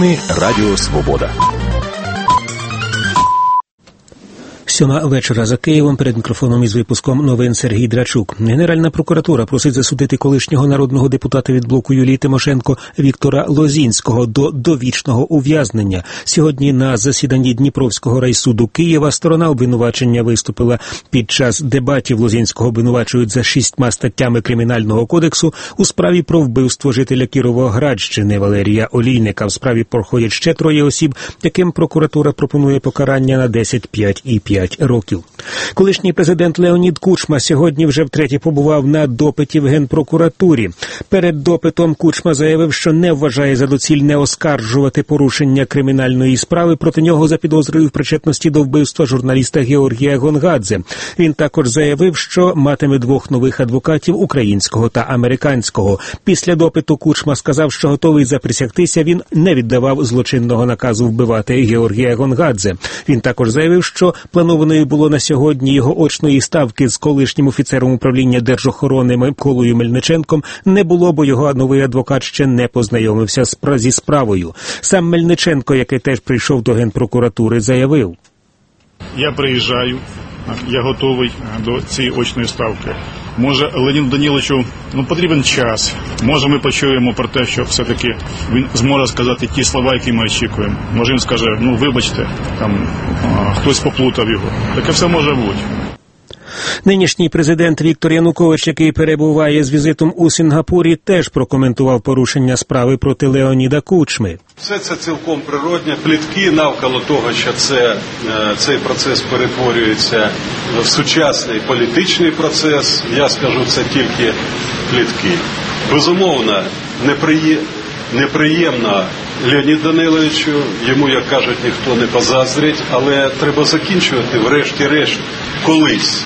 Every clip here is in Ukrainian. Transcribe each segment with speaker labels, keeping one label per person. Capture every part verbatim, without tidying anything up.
Speaker 1: Новини Радіо Свобода.
Speaker 2: Сьома вечора за Києвом. Перед мікрофоном із випуском новин Сергій Драчук. Генеральна прокуратура просить засудити колишнього народного депутата від блоку Юлії Тимошенко Віктора Лозінського до довічного ув'язнення. Сьогодні на засіданні Дніпровського райсуду Києва сторона обвинувачення виступила. Під час дебатів Лозінського обвинувачують за шістьма статтями Кримінального кодексу у справі про вбивство жителя Кіровоградщини Валерія Олійника. В справі проходять ще троє осіб, яким прокуратура пропонує покарання на десять, п'ять і п'ять років. Колишній президент Леонід Кучма сьогодні вже втретє побував на допиті в Генпрокуратурі. Перед допитом Кучма заявив, що не вважає за доцільне оскаржувати порушення кримінальної справи проти нього за підозрою в причетності до вбивства журналіста Георгія Гонгадзе. Він також заявив, що матиме двох нових адвокатів – українського та американського. Після допиту Кучма сказав, що готовий заприсягтися, він не віддавав злочинного наказу вбивати Георгія Гонгадзе. Він також заявив, що планованою було на сьогодні його очної ставки з колишнім офіцером управління держохорони Миколою Мельниченком не було, бо його новий адвокат ще не познайомився зі справою. Сам Мельниченко, який теж прийшов до Генпрокуратури, заявив:
Speaker 3: «Я приїжджаю, я готовий до цієї очної ставки. Може, Леоніду Даниловичу ну, потрібен час. Може, ми почуємо про те, що все-таки він зможе сказати ті слова, які ми очікуємо. Може, він скаже, ну, вибачте, там, а, хтось поплутав його. Таке все може бути».
Speaker 2: Нинішній президент Віктор Янукович, який перебуває з візитом у Сінгапурі, теж прокоментував порушення справи проти Леоніда Кучми.
Speaker 4: Все це цілком природне. Плітки навколо того, що це, цей процес перетворюється в сучасний політичний процес, я скажу, це тільки плітки. Безумовно, неприє... неприємно Леоніду Даниловичу, йому, як кажуть, ніхто не позаздрить, але треба закінчувати врешті-решт колись.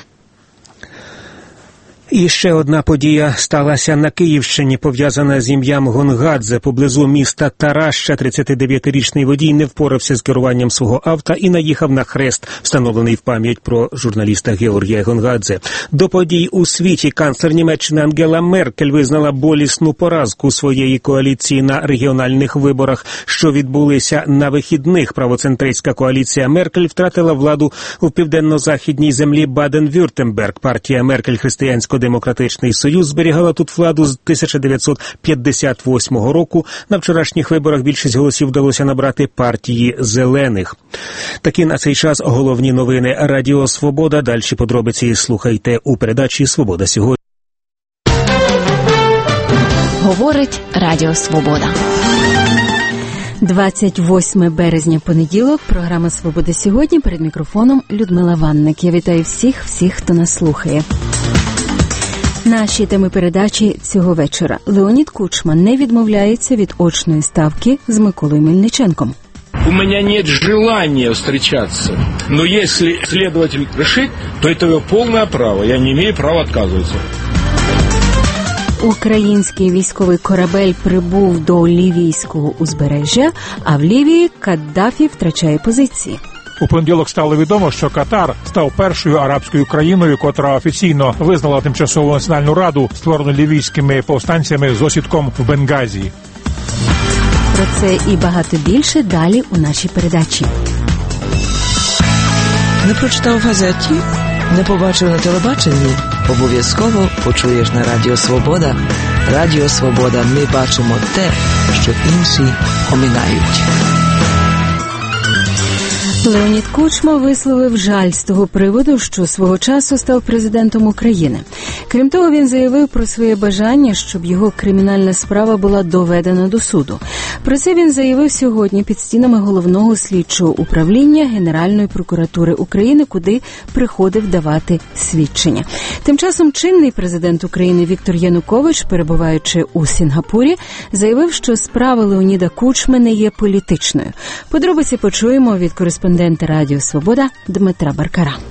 Speaker 2: І ще одна подія сталася на Київщині, пов'язана з ім'ям Гонгадзе. Поблизу міста Тараща тридцятидев'ятирічний водій не впорався з керуванням свого авто і наїхав на хрест, встановлений в пам'ять про журналіста Георгія Гонгадзе. До подій у світі канцлер Німеччини Ангела Меркель визнала болісну поразку своєї коаліції на регіональних виборах, що відбулися на вихідних. Правоцентристська коаліція Меркель втратила владу у південно-західній землі Баден-Вюртемберг. Партія Меркель християнсько Демократичний Союз зберігала тут владу з тисяча дев'ятсот п'ятдесят восьмого року. На вчорашніх виборах більшість голосів вдалося набрати партії «Зелених». Такі на цей час головні новини Радіо Свобода. Дальші подробиці слухайте у передачі «Свобода сьогодні».
Speaker 5: Говорить Радіо Свобода.
Speaker 6: двадцять восьмого березня, понеділок, програма «Свобода сьогодні», перед мікрофоном Людмила Ванник. Я вітаю всіх, всіх, хто нас слухає. Наші теми передачі цього вечора. Леонід Кучма не відмовляється від очної ставки з Миколою Мельниченком.
Speaker 7: У меня нет желания встречаться, но если следователь решит, то это его полное право, я не имею права отказываться.
Speaker 6: Український військовий корабель прибув до лівійського узбережжя, а в Лівії Каддафі втрачає позиції.
Speaker 8: У понеділок стало відомо, що Катар став першою арабською країною, котра офіційно визнала тимчасову національну раду, створену лівійськими повстанцями з осідком в Бенгазі.
Speaker 6: Про це і багато більше далі у нашій передачі.
Speaker 9: Не прочитав в газеті? Не побачив на телебаченні? Обов'язково почуєш на Радіо Свобода. Радіо Свобода. Ми бачимо те, що інші оминають.
Speaker 6: Леонід Кучма висловив жаль з того приводу, що свого часу став президентом України. Крім того, він заявив про своє бажання, щоб його кримінальна справа була доведена до суду. Про це він заявив сьогодні під стінами Головного слідчого управління Генеральної прокуратури України, куди приходив давати свідчення. Тим часом чинний президент України Віктор Янукович, перебуваючи у Сінгапурі, заявив, що справа Леоніда Кучми не є політичною. Подробиці почуємо від кореспондента Радіо Свобода Дмитра Баркара.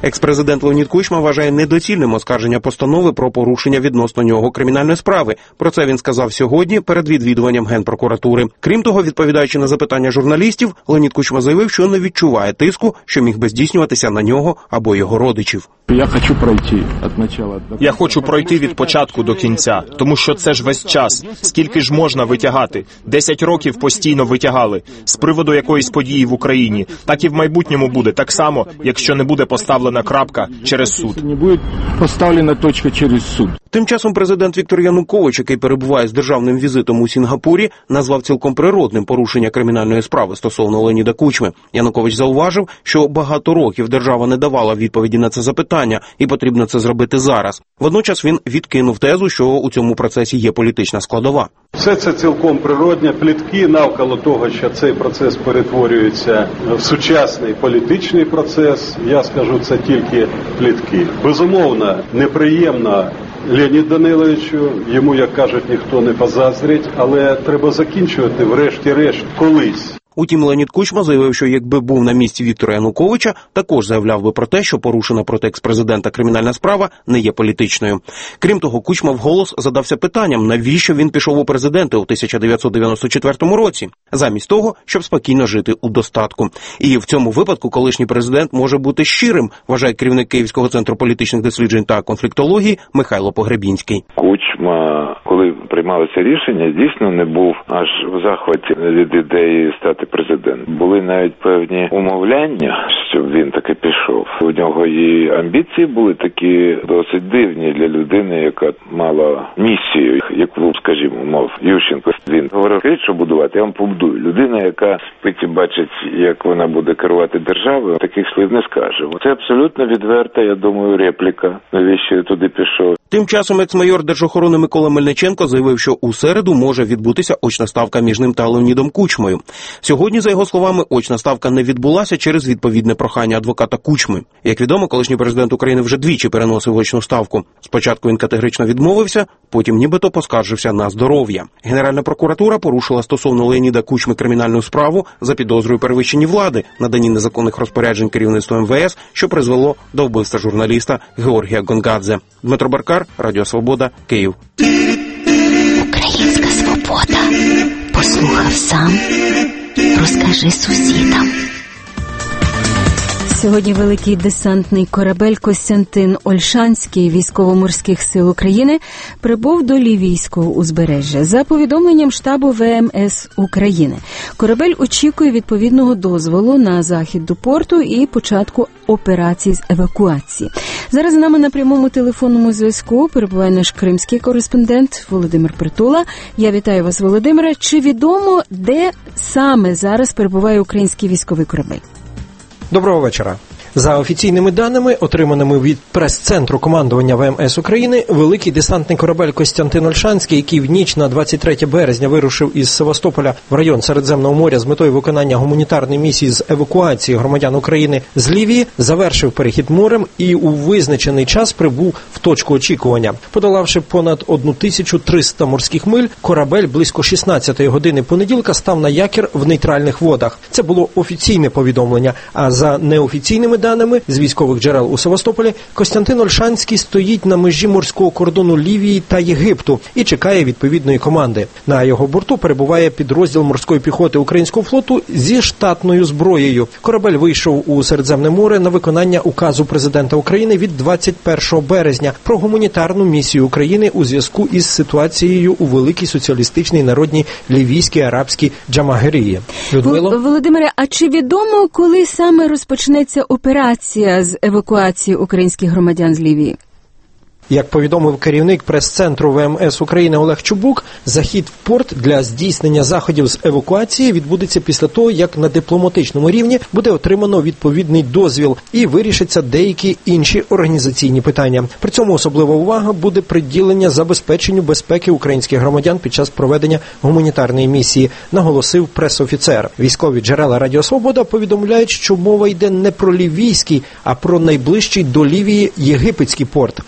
Speaker 1: Екс-президент Леонід Кучма вважає недоцільним оскарження постанови про порушення відносно нього кримінальної справи. Про це він сказав сьогодні перед відвідуванням Генпрокуратури. Крім того, відповідаючи на запитання журналістів, Леонід Кучма заявив, що не відчуває тиску, що міг би здійснюватися на нього або його родичів.
Speaker 7: Я хочу пройти від початку.
Speaker 10: Я хочу пройти від початку до кінця, тому що це ж весь час. Скільки ж можна витягати? Десять років постійно витягали. З приводу якоїсь події в Україні. Так і в майбутньому буде. Так само, якщо не буде поставлена крапка через суд.
Speaker 7: Не буде поставлена точка через суд.
Speaker 1: Тим часом президент Віктор Янукович, який перебуває з державним візитом у Сінгапурі, назвав цілком природним порушення кримінальної справи стосовно Леоніда Кучми. Янукович зауважив, що багато років держава не давала відповіді на це запитання, і потрібно це зробити зараз. Водночас він відкинув тезу, що у цьому процесі є політична складова.
Speaker 4: Все це цілком природне. Плітки навколо того, що цей процес перетворюється в сучасний політичний процес, я скажу, це тільки плітки. Безумовно, неприємно Леоніду Даниловичу, йому, як кажуть, ніхто не позаздрить, але треба закінчувати врешті-решт колись.
Speaker 1: Утім, Леонід Кучма заявив, що якби був на місці Віктора Януковича, також заявляв би про те, що порушена проти екс-президента кримінальна справа не є політичною. Крім того, Кучма вголос задався питанням, навіщо він пішов у президенти у тисяча дев'ятсот дев'яносто четвертому році, замість того, щоб спокійно жити у достатку. І в цьому випадку колишній президент може бути щирим, вважає керівник Київського центру політичних досліджень та конфліктології Михайло Погребінський.
Speaker 11: Кучма, коли приймалося рішення, дійсно не був аж в захваті від ідеї стати президентом. Були навіть певні умовляння, щоб він таки пішов. У нього і амбіції були такі досить дивні для людини, яка мала місію, яку, скажімо, мов Ющенко. Він говорив, що будувати, я вам побудую. Людина, яка питі бачить, як вона буде керувати державою, таких слів не скаже. Це абсолютно відверта, я думаю, репліка, навіщо я туди пішов.
Speaker 1: Тим часом екс-майор Держохорони Микола Мельниченко заявив, що у середу може відбутися очна ставка між ним та Леонідом Кучмою. Сьогодні, за його словами, очна ставка не відбулася через відповідне прохання адвоката Кучми. Як відомо, колишній президент України вже двічі переносив очну ставку. Спочатку він категорично відмовився, потім нібито поскаржився на здоров'я. Генеральна прокуратура порушила стосовно Леоніда Кучми кримінальну справу за підозрою перевищенні влади, наданні незаконних розпоряджень керівництва ем ве ес, що призвело до вбивства журналіста Георгія Гонгадзе. Дмитро Баркар, Радіо Свобода, Київ.
Speaker 5: Українська свобода. Послухав сам. Розкажи сусідам.
Speaker 6: Сьогодні великий десантний корабель «Костянтин Ольшанський» Військово-морських сил України прибув до Лівійського узбережжя. За повідомленням штабу ве ем ес України, корабель очікує відповідного дозволу на захід до порту і початку операції з евакуації. Зараз з нами на прямому телефонному зв'язку перебуває наш кримський кореспондент Володимир Притула. Я вітаю вас, Володимире. Чи відомо, де саме зараз перебуває український військовий корабель?
Speaker 12: Доброго вечора. За офіційними даними, отриманими від прес-центру командування ве ем ес України, великий десантний корабель «Костянтин Ольшанський», який в ніч на двадцять третє березня вирушив із Севастополя в район Середземного моря з метою виконання гуманітарної місії з евакуації громадян України з Лівії, завершив перехід морем і у визначений час прибув в точку очікування. Подолавши понад тисячу триста морських миль, корабель близько шістнадцятої години понеділка став на якір в нейтральних водах. Це було офіційне повідомлення, а за неофіційними даними з військових джерел у Севастополі, Костянтин Ольшанський стоїть на межі морського кордону Лівії та Єгипту і чекає відповідної команди. На його борту перебуває підрозділ морської піхоти українського флоту зі штатною зброєю. Корабель вийшов у Середземне море на виконання указу президента України від двадцять першого березня про гуманітарну місію України у зв'язку із ситуацією у Великій Соціалістичній Народній Лівійській Арабській Джамагерії. Людмило?
Speaker 6: Володимире, а чи відомо, коли саме розпочнеться операція з евакуації українських громадян з Лівії?
Speaker 12: Як повідомив керівник прес-центру ве ем ес України Олег Чубук, захід в порт для здійснення заходів з евакуації відбудеться після того, як на дипломатичному рівні буде отримано відповідний дозвіл і вирішаться деякі інші організаційні питання. При цьому особлива увага буде приділення забезпеченню безпеки українських громадян під час проведення гуманітарної місії, наголосив прес-офіцер. Військові джерела Радіо Свобода повідомляють, що мова йде не про лівійський, а про найближчий до Лівії єгипетський порт, куди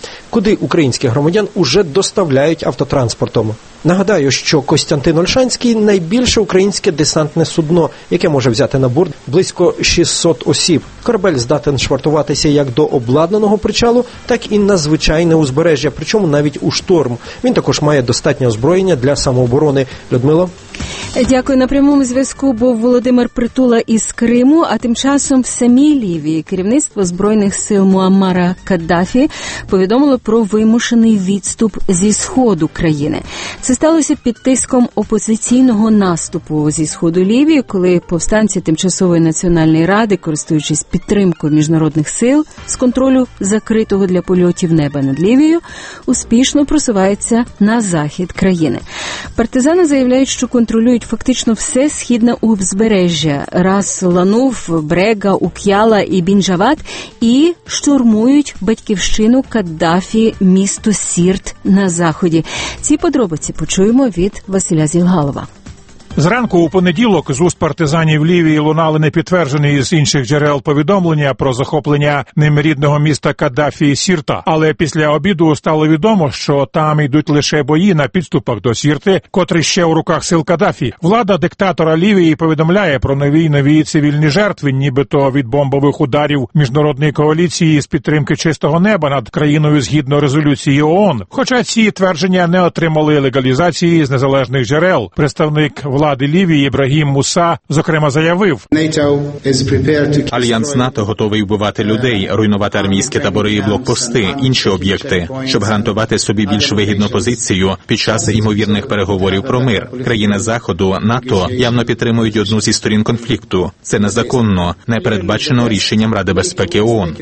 Speaker 12: куди українських громадян уже доставляють автотранспортом. Нагадаю, що Костянтин Ольшанський – найбільше українське десантне судно, яке може взяти на борт близько шістсот осіб. Корабель здатен швартуватися як до обладнаного причалу, так і на звичайне узбережжя, причому навіть у шторм. Він також має достатнє озброєння для самооборони. Людмила?
Speaker 6: Дякую. На прямому зв'язку був Володимир Притула із Криму, а тим часом в самій Лівії керівництво Збройних сил Муаммара Каддафі повідомило про вимушений відступ зі сходу країни. Це сталося під тиском опозиційного наступу зі сходу Лівії, коли повстанці Тимчасової національної ради, користуючись підтримкою міжнародних сил з контролю закритого для польотів неба над Лівією, успішно просуваються на захід країни. Партизани заявляють, що контролюють фактично все східне узбережжя – Рас Лануф, Брега, Ук'яла і Бінджават, і штурмують батьківщину Каддафі, місто Сірт на заході. Ці подробиці почуємо від Василя Зілгалова.
Speaker 8: Зранку у понеділок з уст партизанів Лівії лунали непідтверджені з інших джерел повідомлення про захоплення ним рідного міста Каддафі і Сірта. Але після обіду стало відомо, що там йдуть лише бої на підступах до Сірти, котрий ще у руках сил Каддафі. Влада диктатора Лівії повідомляє про нові нові цивільні жертви, нібито від бомбових ударів міжнародної коаліції з підтримки чистого неба над країною згідно резолюції ООН. Хоча ці твердження не отримали легалізації з незалежних джерел. Представник влади влади Лівії Ібрагім Муса, зокрема, заявив:
Speaker 13: Альянс НАТО готовий вбивати людей, руйнувати армійські табори і блокпости, інші об'єкти, щоб гарантувати собі більш вигідну позицію під час ймовірних переговорів про мир. Країни Заходу, НАТО явно підтримують одну зі сторін конфлікту. Це незаконно, не передбачено рішенням Ради безпеки ООН.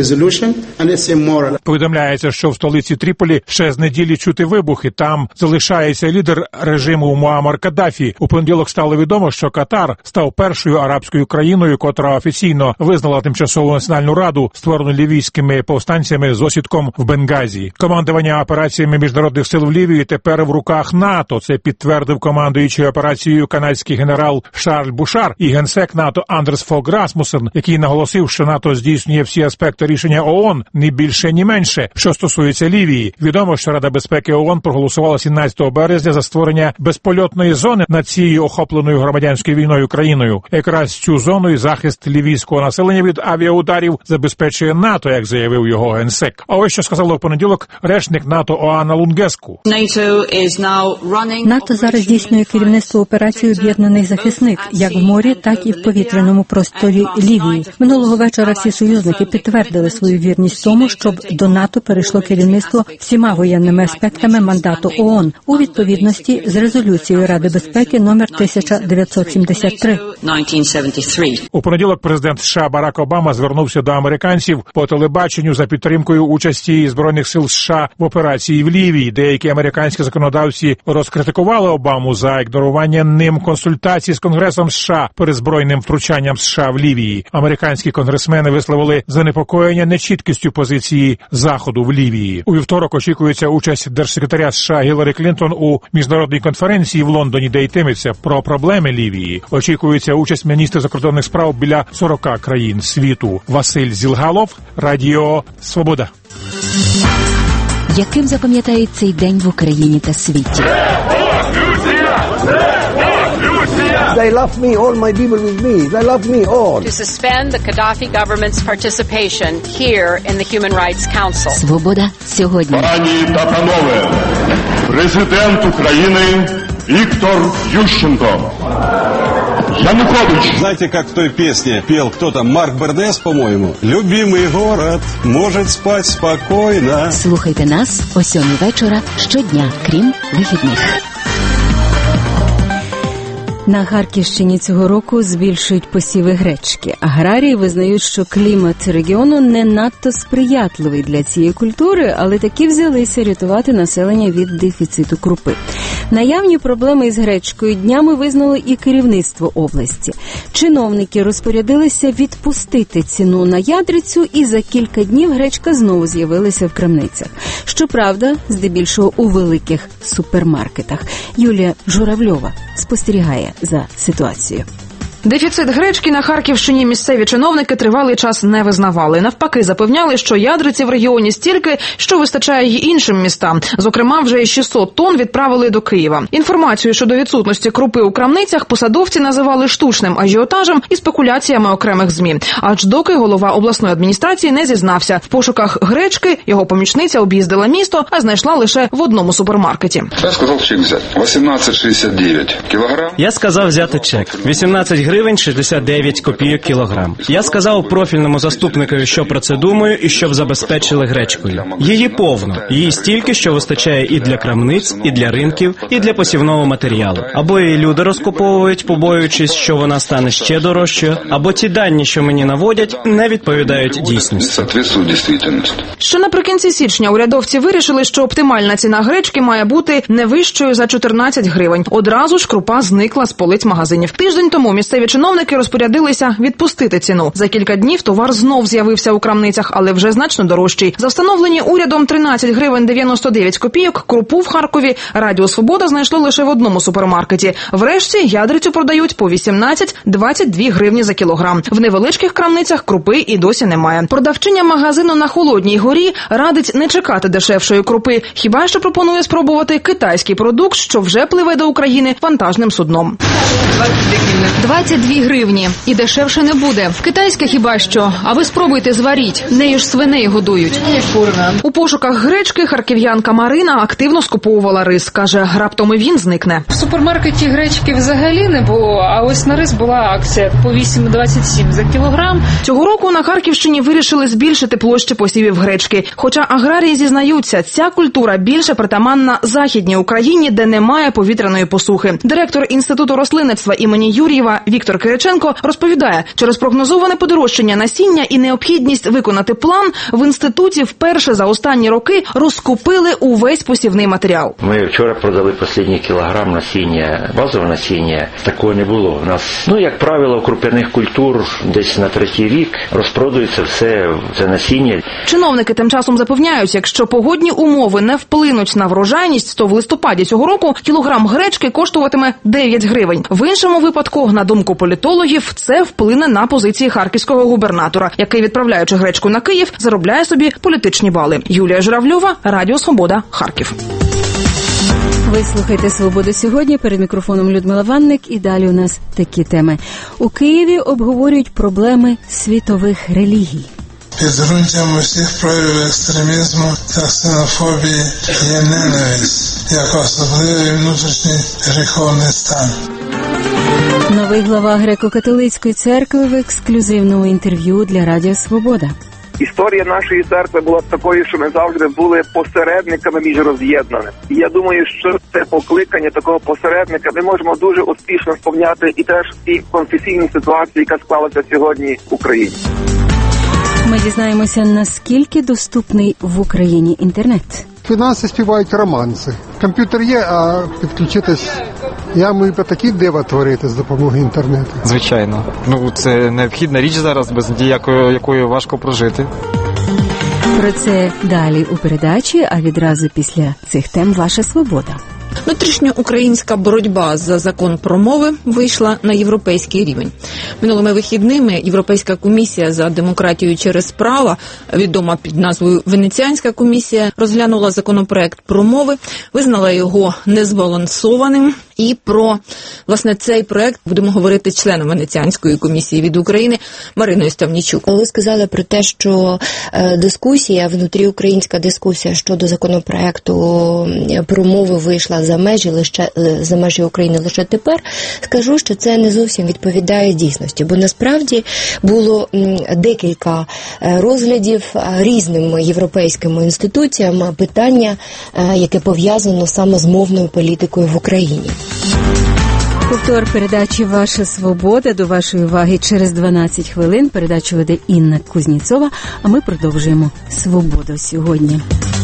Speaker 8: Повідомляється, що в столиці Тріполі ще з неділі чути вибухи. Там залишається лідер режиму Муаммар Каддафі. У понеділок стало відомо, що Катар став першою арабською країною, котра офіційно визнала тимчасову національну раду, створену лівійськими повстанцями з осідком в Бенгазі. Командування операціями міжнародних сил в Лівії тепер в руках НАТО. Це підтвердив командуючий операцією канадський генерал Шарль Бушар і генсек НАТО Андерс Фог Расмусен, який наголосив, що НАТО здійснює всі аспекти рішення ООН, ні більше, ні менше. Що стосується Лівії, відомо, що Рада безпеки ООН проголосувала сімнадцятого березня за створення безпольотної зони над цією охопленою громадянською війною країною. Якраз цю зону і захист лівійського населення від авіаударів забезпечує НАТО, як заявив його генсек. А ось що сказала в понеділок речник НАТО Оана Лунгеску.
Speaker 14: НАТО зараз здійснює керівництво операцією «Об'єднаний захисник» як в морі, так і в повітряному просторі Лівії. Минулого вечора всі союзники підтвердили свою вірність тому, щоб до НАТО перейшло керівництво всіма воєнними аспектами мандату ООН у відповідності з резолюцією Ради безпеки номер тисяча дев'ятсот сімдесят три.
Speaker 8: У понеділок президент США Барак Обама звернувся до американців по телебаченню за підтримкою участі Збройних сил США в операції в Лівії. Деякі американські законодавці розкритикували Обаму за ігнорування ним консультацій з Конгресом США перед збройним втручанням США в Лівії. Американські конгресмени висловили занепокоєння нечіткістю позиції Заходу в Лівії. У вівторок очікується участь держсекретаря США Гіларі Клінтон у міжнародній конференції в Лондоні, де йтиметься про проблеми Лівії. Очікується участь міністрів закордонних справ біля сорока країн світу. Василь Зілгалов, Радіо Свобода.
Speaker 5: Яким запам'ятають цей день в Україні та світі?
Speaker 15: They love me, all my people with me. They love me all.
Speaker 16: To suspend the Gaddafi government's participation here in the Human Rights Council.
Speaker 5: Свобода сьогодні.
Speaker 17: Пані та панове, президент України Віктор Ющенко. Янукович.
Speaker 4: Знаете, как в той песне пел кто-то, Марк Бернес, по-моему? «Любимый город может спать спокойно».
Speaker 5: Слухайте нас о сьомій вечора щодня, крім вихідних.
Speaker 6: На Харківщині цього року збільшують посіви гречки. Аграрії визнають, що клімат регіону не надто сприятливий для цієї культури, але таки взялися рятувати населення від дефіциту крупи. Наявні проблеми із гречкою днями визнало і керівництво області. Чиновники розпорядилися відпустити ціну на ядрицю, і за кілька днів гречка знову з'явилася в крамницях. Щоправда, здебільшого у великих супермаркетах. Юлія Журавльова спостерігає за ситуацією.
Speaker 18: Дефіцит гречки на Харківщині місцеві чиновники тривалий час не визнавали. Навпаки, запевняли, що ядриці в регіоні стільки, що вистачає й іншим містам. Зокрема, вже й шістсот тонн відправили до Києва. Інформацію щодо відсутності крупи у крамницях посадовці називали штучним ажіотажем і спекуляціями окремих ЗМІ. Аж доки голова обласної адміністрації не зізнався. В пошуках гречки його помічниця об'їздила місто, а знайшла лише в одному супермаркеті.
Speaker 19: Я сказав чек взяти. вісімнадцять шістдесят дев'ять кілограм.
Speaker 20: Я сказав взяти чек. вісімнадцять гривень шістдесят дев'ять копійок кілограм. Я сказав профільному заступникові, що про це думаю, і щоб забезпечили гречкою. Її повно. Її стільки, що вистачає і для крамниць, і для ринків, і для посівного матеріалу. Або її люди розкуповують, побоюючись, що вона стане ще дорожчою, або ті дані, що мені наводять, не відповідають дійсності.
Speaker 18: Ще наприкінці січня урядовці вирішили, що оптимальна ціна гречки має бути не вищою за чотирнадцять гривень. Одразу ж крупа зникла з полиць магазинів. Тиждень тому місцеві чиновники розпорядилися відпустити ціну. За кілька днів товар знов з'явився у крамницях, але вже значно дорожчий. За встановлені урядом тринадцять гривень дев'яносто дев'ять копійок крупу в Харкові Радіо Свобода знайшло лише в одному супермаркеті. Врешті ядрицю продають по вісімнадцять - двадцять дві гривні за кілограм. В невеличких крамницях крупи і досі немає. Продавчиня магазину на Холодній горі радить не чекати дешевшої крупи, хіба що пропонує спробувати китайський продукт, що вже пливе до України вантажним судном.
Speaker 21: двадцять дві гривні. І дешевше не буде. Китайська хіба що. А ви спробуйте зваріть. Нею ж свиней годують.
Speaker 18: У пошуках гречки харків'янка Марина активно скуповувала рис. Каже, раптом і він зникне.
Speaker 22: В супермаркеті гречки взагалі не було, а ось на рис була акція по вісім двадцять сім за кілограм.
Speaker 18: Цього року на Харківщині вирішили збільшити площі посівів гречки. Хоча аграрії зізнаються, ця культура більше притаманна Західній Україні, де немає повітряної посухи. Директор Інституту рослинництва імені Юр'єва Віктор Кириченко розповідає, через прогнозоване подорожчання насіння і необхідність виконати план в інституті вперше за останні роки розкупили увесь посівний матеріал.
Speaker 23: Ми вчора продали останній кілограм насіння, базове насіння. Такого не було. У нас, ну, як правило, круп'яних культур десь на третій рік розпродується все це насіння.
Speaker 18: Чиновники тим часом запевняють, якщо погодні умови не вплинуть на врожайність, то в листопаді цього року кілограм гречки коштуватиме дев'ять гривень. В іншому випадку, на думку політологів, це вплине на позиції харківського губернатора, який, відправляючи гречку на Київ, заробляє собі політичні бали. Юлія Журавльова, Радіо Свобода, Харків.
Speaker 6: Ви слухаєте «Свободу сьогодні», перед мікрофоном Людмила Ванник, і далі у нас такі теми. У Києві обговорюють проблеми світових релігій.
Speaker 24: Підґрунтям усіх проявів екстремізму та ксенофобії є ненависть, як особливий внутрішній гріховний стан.
Speaker 6: Новий глава греко-католицької церкви в ексклюзивному інтерв'ю для Радіо Свобода.
Speaker 25: Історія нашої церкви була такою, що ми завжди були посередниками між роз'єднаними. І я думаю, що це покликання такого посередника ми можемо дуже успішно сповняти і теж в тій конфесійній ситуації, яка склалася сьогодні в Україні.
Speaker 6: Ми дізнаємося, наскільки доступний в Україні інтернет.
Speaker 26: Фінанси співають романси. Комп'ютер є, а підключитись, я маю такі дива творити з допомогою інтернету.
Speaker 27: Звичайно. Ну, це необхідна річ зараз, без якої, якої важко прожити.
Speaker 6: Про це далі у передачі, а відразу після цих тем «Ваша свобода».
Speaker 28: Внутрішньоукраїнська боротьба за закон про мови вийшла на європейський рівень. Минулими вихідними Європейська комісія за демократію через право, відома під назвою Венеціанська комісія, розглянула законопроект про мови, визнала його незбалансованим. І про, власне, цей проект будемо говорити з членом Венеціанської комісії від України Мариною Ставнічук.
Speaker 29: Ви сказали про те, що дискусія, внутріукраїнська дискусія щодо законопроекту про мови вийшла за межі лише за межі України лише тепер. Скажу, що це не зовсім відповідає дійсності, бо насправді було декілька розглядів різними європейськими інституціями питання, яке пов'язано саме з мовною політикою в Україні.
Speaker 6: Повтор передачі «Ваша свобода» до вашої уваги через дванадцять хвилин. Передачу веде Інна Кузніцова, а ми продовжуємо «Свободу сьогодні».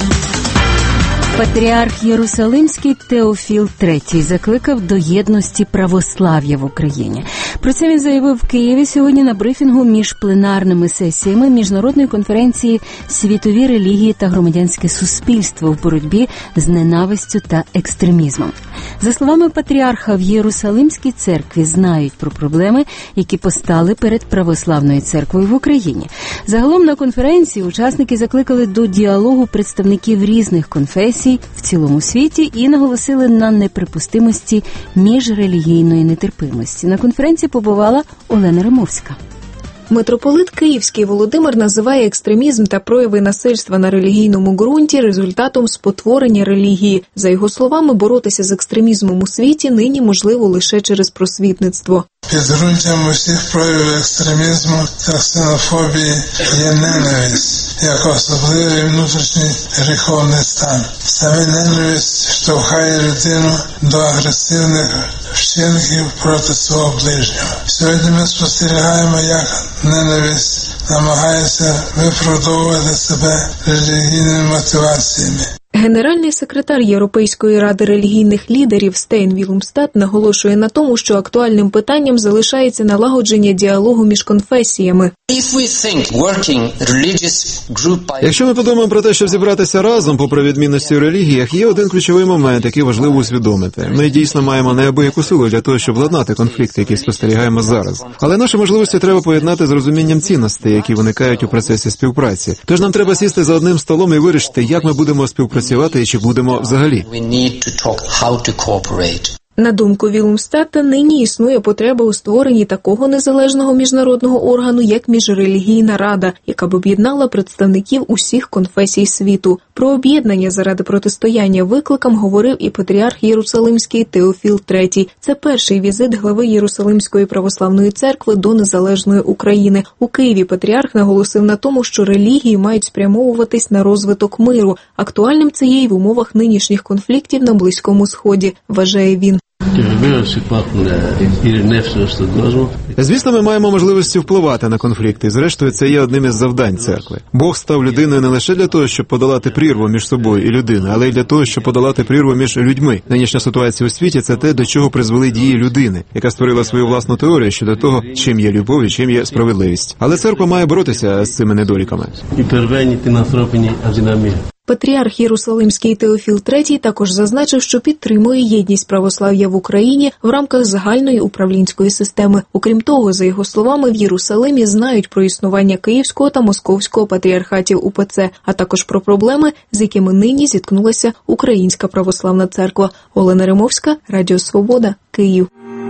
Speaker 6: Патріарх Єрусалимський Теофіл третій закликав до єдності православ'я в Україні. Про це він заявив в Києві сьогодні на брифінгу між пленарними сесіями Міжнародної конференції «Світові релігії та громадянське суспільство в боротьбі з ненавистю та екстремізмом». За словами патріарха, в Єрусалимській церкві знають про проблеми, які постали перед православною церквою в Україні. Загалом на конференції учасники закликали до діалогу представників різних конфесій в цілому світі і наголосили на неприпустимості міжрелігійної нетерпимості. На конференції побувала Олена Римовська.
Speaker 1: Митрополит Київський Володимир називає екстремізм та прояви насильства на релігійному ґрунті результатом спотворення релігії. За його словами, боротися з екстремізмом у світі нині можливо лише через просвітництво.
Speaker 24: Підґрунтям усіх проявів екстремізму та ксенофобії є ненависть, як особливий внутрішній гріховний стан. Саме ненависть штовхає людину до агресивних вчинків проти свого ближнього. Сьогодні ми спостерігаємо, як ненависть намагається виправдовувати себе релігійними мотиваціями.
Speaker 1: Генеральний секретар Європейської ради релігійних лідерів Стейн Вілумстад наголошує на тому, що актуальним питанням залишається налагодження діалогу між конфесіями.
Speaker 2: Якщо ми подумаємо про те, щоб зібратися разом попри відмінності у релігіях, є один ключовий момент, який важливо усвідомити. Ми дійсно маємо неабияку силу для того, щоб владнати конфлікти, які спостерігаємо зараз. Але наші можливості треба поєднати з розумінням цінностей, які виникають у процесі співпраці. Тож нам треба сісти за одним столом і вирішити, як ми будемо співпрацювати і чи будемо взагалі.
Speaker 1: На думку Вілумстата, нині існує потреба у створенні такого незалежного міжнародного органу, як Міжрелігійна рада, яка б об'єднала представників усіх конфесій світу. Про об'єднання заради протистояння викликам говорив і патріарх Єрусалимський Теофіл третій. Це перший візит глави Єрусалимської православної церкви до незалежної України. У Києві патріарх наголосив на тому, що релігії мають спрямовуватись на розвиток миру. Актуальним це є й в умовах нинішніх конфліктів на Близькому Сході, вважає він.
Speaker 2: Звісно, ми маємо можливості впливати на конфлікти. Зрештою, це є одним із завдань церкви. Бог став людиною не лише для того, щоб подолати прірву між собою і людиною, але й для того, щоб подолати прірву між людьми. Нинішня ситуація у світі – це те, до чого призвели дії людини, яка створила свою власну теорію щодо того, чим є любов і чим є справедливість. Але церква має боротися з цими недоліками.
Speaker 1: Патріарх Єрусалимський Теофіл третій також зазначив, що підтримує єдність православ'я в Україні в рамках загальної управлінської системи. Окрім того, за його словами, в Єрусалимі знають про існування Київського та Московського патріархатів УПЦ, а також про проблеми, з якими нині зіткнулася Українська православна церква. Олена Римовська, Радіо Свобода, Київ.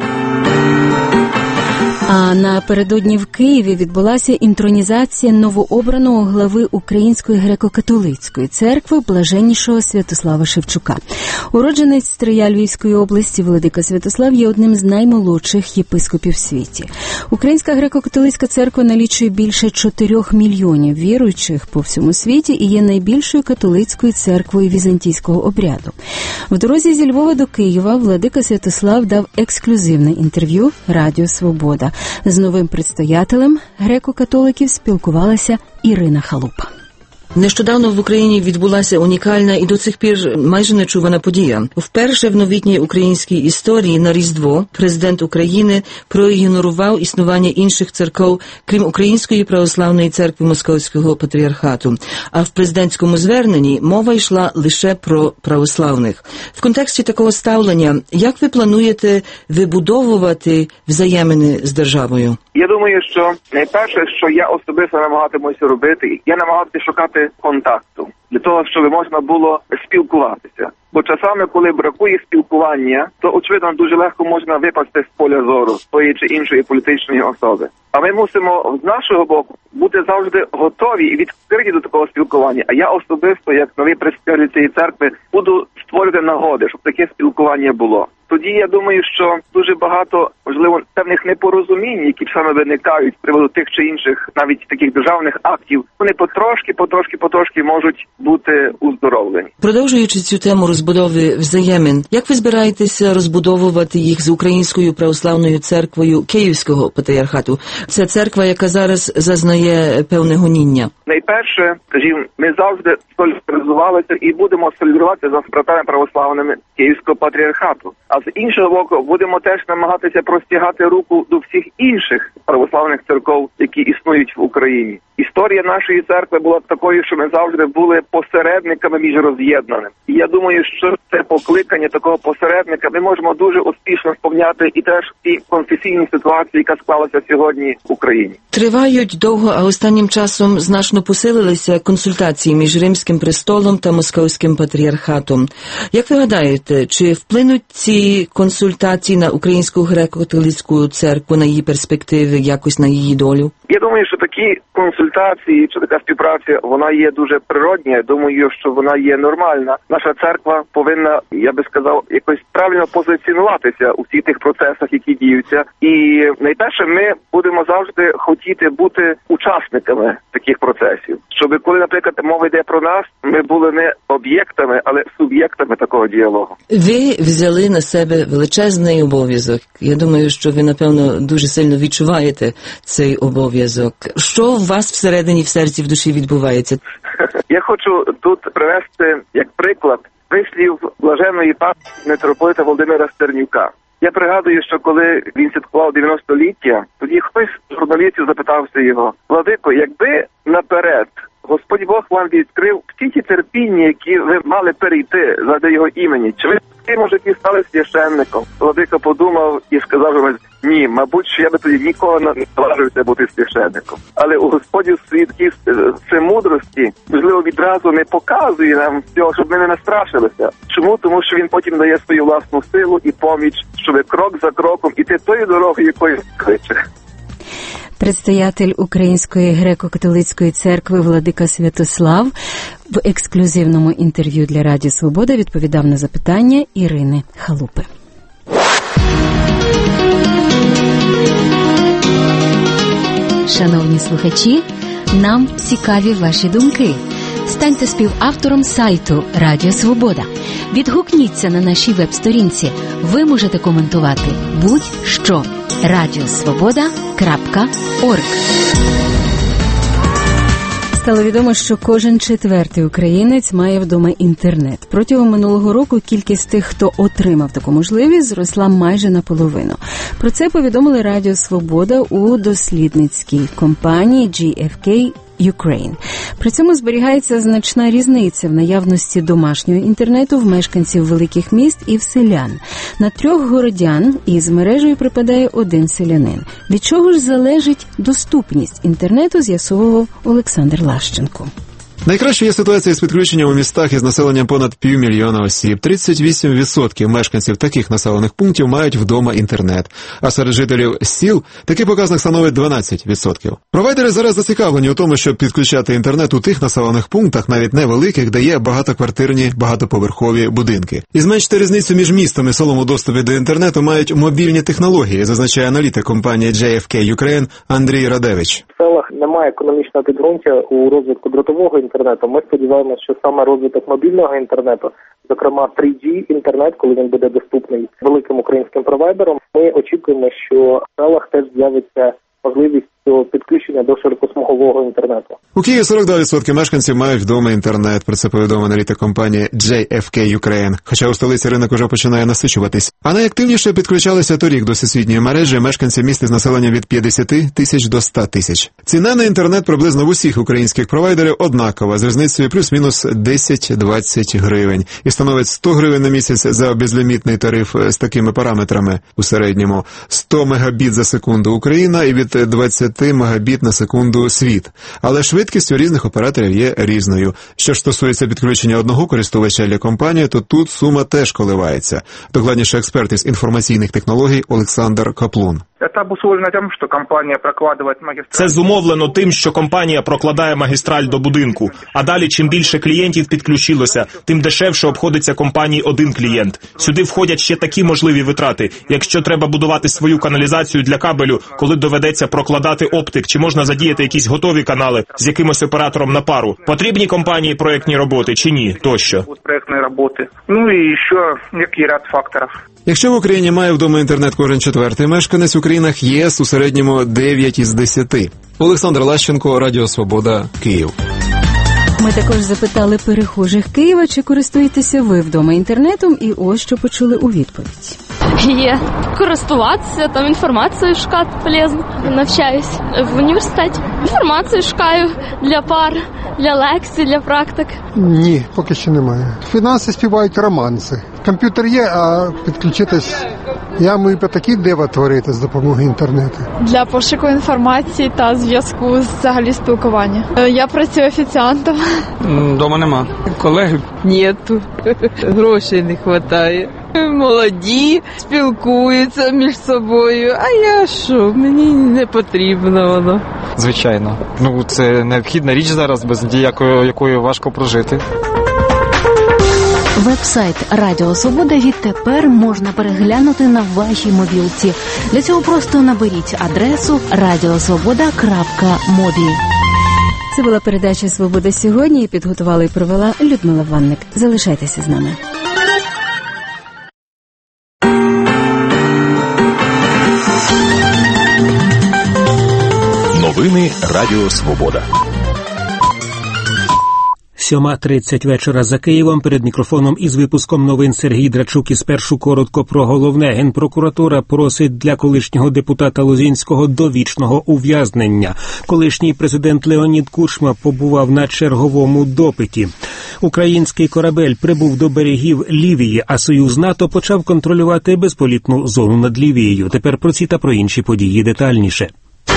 Speaker 6: А напередодні в Києві відбулася інтронізація новообраного глави Української греко-католицької церкви блаженнішого Святослава Шевчука. Уродженець Стрия Львівської області владика Святослав є одним з наймолодших єпископів в світі. Українська греко-католицька церква налічує більше чотирьох мільйонів віруючих по всьому світі і є найбільшою католицькою церквою візантійського обряду. В дорозі зі Львова до Києва владика Святослав дав ексклюзивне інтерв'ю Радіо Свобода. З новим предстоятелем греко-католиків спілкувалася Ірина Халупа.
Speaker 3: Нещодавно в Україні відбулася унікальна і до цих пір майже нечувана подія. Вперше в новітній українській історії на Різдво президент України проігнорував існування інших церков, крім Української православної церкви Московського патріархату. А в президентському зверненні мова йшла лише про православних. В контексті такого ставлення, як ви плануєте вибудовувати взаємини з державою?
Speaker 25: Я думаю, що найперше, що я особисто намагатимуся робити, я намагатимуся шукати контакту для того, щоб можна було спілкуватися. Бо часами, коли бракує спілкування, то, очевидно, дуже легко можна випасти з поля зору тої чи іншої політичної особи. А ми мусимо з нашого боку бути завжди готові і відкриті до такого спілкування. А я особисто, як новий представник цієї церкви, буду створювати нагоди, щоб таке спілкування було. Тоді я думаю, що дуже багато, можливо, певних непорозумінь, які саме виникають з приводу тих чи інших, навіть таких державних актів, вони потрошки, потрошки, потрошки можуть бути уздоровлені.
Speaker 3: Продовжуючи цю тему розбудови взаємин, як ви збираєтеся розбудовувати їх з Українською православною церквою Київського патріархату? Це церква, яка зараз зазнає певне гоніння.
Speaker 25: Найперше, скажімо, ми завжди солідаризувалися і будемо солідаризуватися за братами православними Київського патріархату. А з іншого боку, будемо теж намагатися простягати руку до всіх інших православних церков, які існують в Україні. Історія нашої церкви була такою, що ми завжди були посередниками між роз'єднаними. І я думаю, що це покликання такого посередника ми можемо дуже успішно сповняти і теж ті конфесійні ситуації, яка склалася сьогодні в Україні.
Speaker 3: Тривають довго, а останнім часом значно посилилися консультації між Римським престолом та Московським патріархатом. Як ви гадаєте, чи вплинуть ці консультації на Українську греко-католицьку церкву, на її перспективи, якось на її долю?
Speaker 25: Я думаю, що такі консультації, чи така співпраця, вона є дуже природня. Я думаю, що вона є нормальна. Наша церква повинна, я би сказав, якось правильно позиціонуватися у всіх тих процесах, які діються. І найперше, ми будемо завжди хотіти бути учасниками таких процесів. Щоб коли, наприклад, мова йде про нас, ми були не об'єктами, але суб'єктами такого діалогу.
Speaker 3: Ви взяли на себе величезний обов'язок. Я думаю, що ви, напевно, дуже сильно відчуваєте цей обов'язок. Що у вас всередині, в серці, в душі відбувається?
Speaker 25: Я хочу тут привести як приклад вислів блаженної пам'яті митрополита Володимира Стернюка. Я пригадую, що коли він святкував дев'яностоліття, тоді хтось з журналістів запитався його: «Владико, якби наперед Господь Бог вам відкрив всі ті терпіння, які ви мали перейти заради його імені, чи ви ти, може, і стали священником?» Владика подумав і сказав йому: «Ні, мабуть, що я би тоді ніколи не наважився бути священником». Але у Господі в своїй такій всемудрості, можливо, відразу не показує нам цього, щоб ми не настрашилися. Чому? Тому що він потім дає свою власну силу і поміч, щоб крок за кроком іти тою дорогою, якою кличе.
Speaker 6: Предстоятель Української греко-католицької церкви владика Святослав в ексклюзивному інтерв'ю для Радіо Свобода відповідав на запитання Ірини Халупи.
Speaker 5: Шановні слухачі, нам цікаві ваші думки. Станьте співавтором сайту Радіо Свобода. Відгукніться на нашій веб-сторінці. Ви можете коментувати будь-що. радіосвобода крапка орг.
Speaker 6: Стало відомо, що кожен четвертий українець має вдома інтернет. Протягом минулого року кількість тих, хто отримав таку можливість, зросла майже наполовину. Про це повідомили Радіо Свобода у дослідницькій компанії джі еф кей Ukraine. При цьому зберігається значна різниця в наявності домашнього інтернету в мешканців великих міст і в селян. На трьох городян із мережею припадає один селянин. Від чого ж залежить доступність інтернету, з'ясовував Олександр Лащенко.
Speaker 2: Найкращою є ситуація з підключенням у містах із населенням понад півмільйона осіб. тридцять вісім відсотків мешканців таких населених пунктів мають вдома інтернет. А серед жителів сіл такий показник становить дванадцять відсотків. Провайдери зараз зацікавлені у тому, щоб підключати інтернет у тих населених пунктах, навіть невеликих, де є багатоквартирні, багатоповерхові будинки. І зменшити різницю між містом і селом у доступі до інтернету мають мобільні технології, зазначає аналітик компанії джей еф кей Ukraine Андрій Радевич.
Speaker 7: В селах немає економічного підґрунтя у розвитку дротового інтернету. Ми сподіваємося, що саме розвиток мобільного інтернету, зокрема три джі інтернет, коли він буде доступний великим українським провайдерам, ми очікуємо, що в селах теж з'явиться можливість підключення до широкосмугового інтернету.
Speaker 2: У Києві сорок два відсотки мешканців мають вдома інтернет. Про це повідомив аналітик компанії джей еф кей Ukraine. Хоча у столиці ринок уже починає насичуватись. А найактивніше підключалися торік до всесвітньої мережі мешканці міст із населенням від п'ятдесят тисяч до ста тисяч. Ціна на інтернет приблизно в усіх українських провайдерів однакова, з різницею плюс-мінус десять-двадцять гривень. І становить сто гривень на місяць за безлімітний тариф з такими параметрами у середньому. сто мегабіт за секунду Україна і від двадцять мегабіт на секунду світ. Але швидкість у різних операторів є різною. Що ж стосується підключення одного користувача для компанії, то тут сума теж коливається. Докладніше експерт із інформаційних технологій Олександр Каплун.
Speaker 8: Це зумовлено тим, що компанія прокладає магістраль до будинку. А далі, чим більше клієнтів підключилося, тим дешевше обходиться компанії один клієнт. Сюди входять ще такі можливі витрати. Якщо треба будувати свою каналізацію для кабелю, коли доведеться прокладати оптик, чи можна задіяти якісь готові канали з якимось оператором на пару. Потрібні компанії проєктні роботи чи ні, тощо.
Speaker 9: Ну і ще який ряд факторів.
Speaker 2: Якщо в Україні має вдома інтернет кожен четвертий мешканець, у країнах ЄС у середньому дев'ять із десяти. Олександр Лащенко, Радіо Свобода, Київ.
Speaker 6: Ми також запитали перехожих Києва, чи користуєтеся ви вдома інтернетом, і ось що почули у відповідь.
Speaker 4: Є. Користуватися, там інформацію шукати полезно. Навчаюсь в університеті. Інформацію шукаю для пар, для лекцій, для практик.
Speaker 26: Ні, поки що немає. Фінанси співають романси. Комп'ютер є, а підключитись... Я маю такі дива творити з допомогою інтернету.
Speaker 10: Для пошуку інформації та зв'язку з взагалі спілкування. Я працюю офіціантом.
Speaker 27: Дома нема. Колеги?
Speaker 11: Нету. Грошей не вистачає. Молоді спілкуються між собою. А я що? Мені не потрібно воно.
Speaker 27: Звичайно. Ну, це необхідна річ зараз, без якої, якої важко прожити.
Speaker 5: Веб-сайт Радіо Свобода відтепер можна переглянути на вашій мобілці. Для цього просто наберіть адресу радіосвобода крапка мобі.
Speaker 6: Це була передача «Свобода сьогодні». І підготувала і провела Людмила Ванник. Залишайтеся з нами.
Speaker 12: Новини Радіо Свобода.
Speaker 13: сьома тридцять вечора за Києвом. Перед мікрофоном із випуском новин Сергій Драчук. І спершу коротко про головне. Генпрокуратура просить для колишнього депутата Лозінського довічного ув'язнення. Колишній президент Леонід Кучма побував на черговому допиті. Український корабель прибув до берегів Лівії, а Союз НАТО почав контролювати безполітну зону над Лівією. Тепер про ці та про інші події детальніше.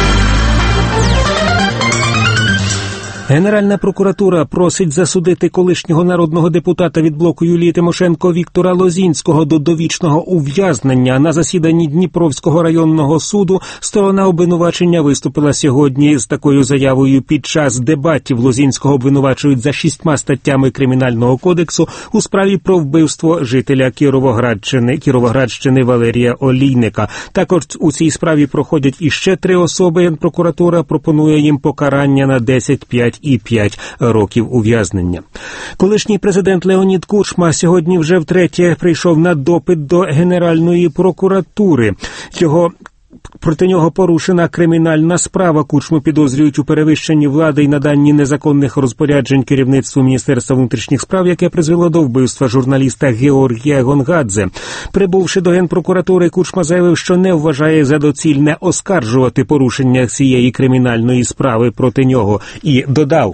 Speaker 13: Генеральна прокуратура просить засудити колишнього народного депутата від блоку Юлії Тимошенко Віктора Лозінського до довічного ув'язнення. На засіданні Дніпровського районного суду сторона обвинувачення виступила сьогодні з такою заявою. Під час дебатів Лозінського обвинувачують за шістьма статтями Кримінального кодексу у справі про вбивство жителя Кіровоградщини, Кіровоградщини Валерія Олійника. Також у цій справі проходять іще три особи. Генпрокуратура пропонує їм покарання на десять, п'ять і п'ять років ув'язнення. Колишній президент Леонід Кучма сьогодні вже втретє прийшов на допит до Генеральної прокуратури. Його Проти нього порушена кримінальна справа. Кучму підозрюють у перевищенні влади і наданні незаконних розпоряджень керівництву Міністерства внутрішніх справ, яке призвело до вбивства журналіста Георгія Гонгадзе. Прибувши до Генпрокуратури, Кучма заявив, що не вважає за доцільне оскаржувати порушення цієї кримінальної справи проти нього. І додав: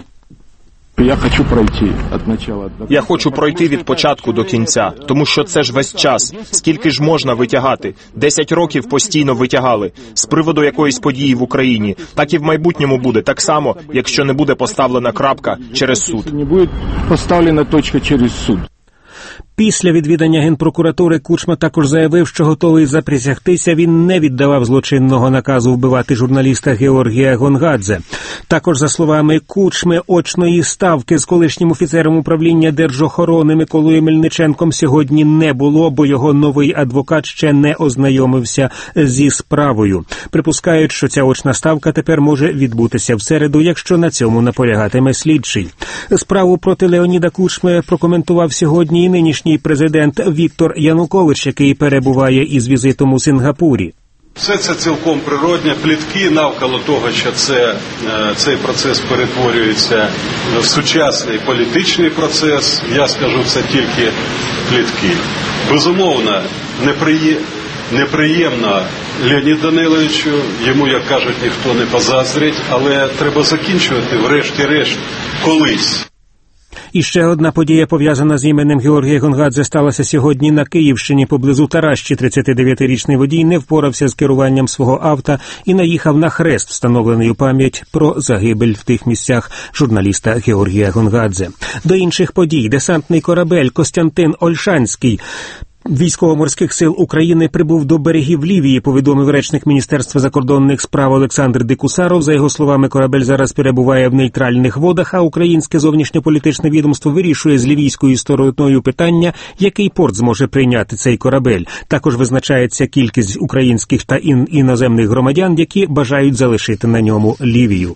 Speaker 14: Я хочу пройти від начала.
Speaker 8: Я хочу пройти від початку до кінця, тому що це ж весь час. Скільки ж можна витягати? Десять років постійно витягали. З приводу якоїсь події в Україні. Так і в майбутньому буде. Так само, якщо не буде поставлена крапка через суд.
Speaker 14: Не буде поставлена точка через суд.
Speaker 13: Після відвідання Генпрокуратури Кучма також заявив, що готовий заприсягтися. Він не віддавав злочинного наказу вбивати журналіста Георгія Гонгадзе. Також, за словами Кучми, очної ставки з колишнім офіцером управління держохорони Миколою Мельниченком сьогодні не було, бо його новий адвокат ще не ознайомився зі справою. Припускають, що ця очна ставка тепер може відбутися в середу, якщо на цьому наполягатиме слідчий. Справу проти Леоніда Кучми прокоментував сьогодні і нинішній президент Віктор Янукович, який перебуває із візитом у Сингапурі.
Speaker 15: Все це цілком природне. Плітки навколо того, що це, цей процес перетворюється в сучасний політичний процес, я скажу, це тільки плітки. Безумовно, неприє... неприємно Леоніду Даниловичу, йому, як кажуть, ніхто не позаздрить, але треба закінчувати врешті-решт колись.
Speaker 13: І ще одна подія, пов'язана з іменем Георгія Гонгадзе, сталася сьогодні на Київщині. Поблизу Таращі тридцятидев'ятирічний водій не впорався з керуванням свого авто і наїхав на хрест, встановлений у пам'ять про загибель в тих місцях журналіста Георгія Гонгадзе. До інших подій. Десантний корабель «Костянтин Ольшанський» Військово-морських сил України прибув до берегів Лівії, повідомив речник Міністерства закордонних справ Олександр Дикусаров. За його словами, корабель зараз перебуває в нейтральних водах, а українське зовнішньополітичне відомство вирішує з лівійською стороною питання, який порт зможе прийняти цей корабель. Також визначається кількість українських та ін- іноземних громадян, які бажають залишити на ньому Лівію.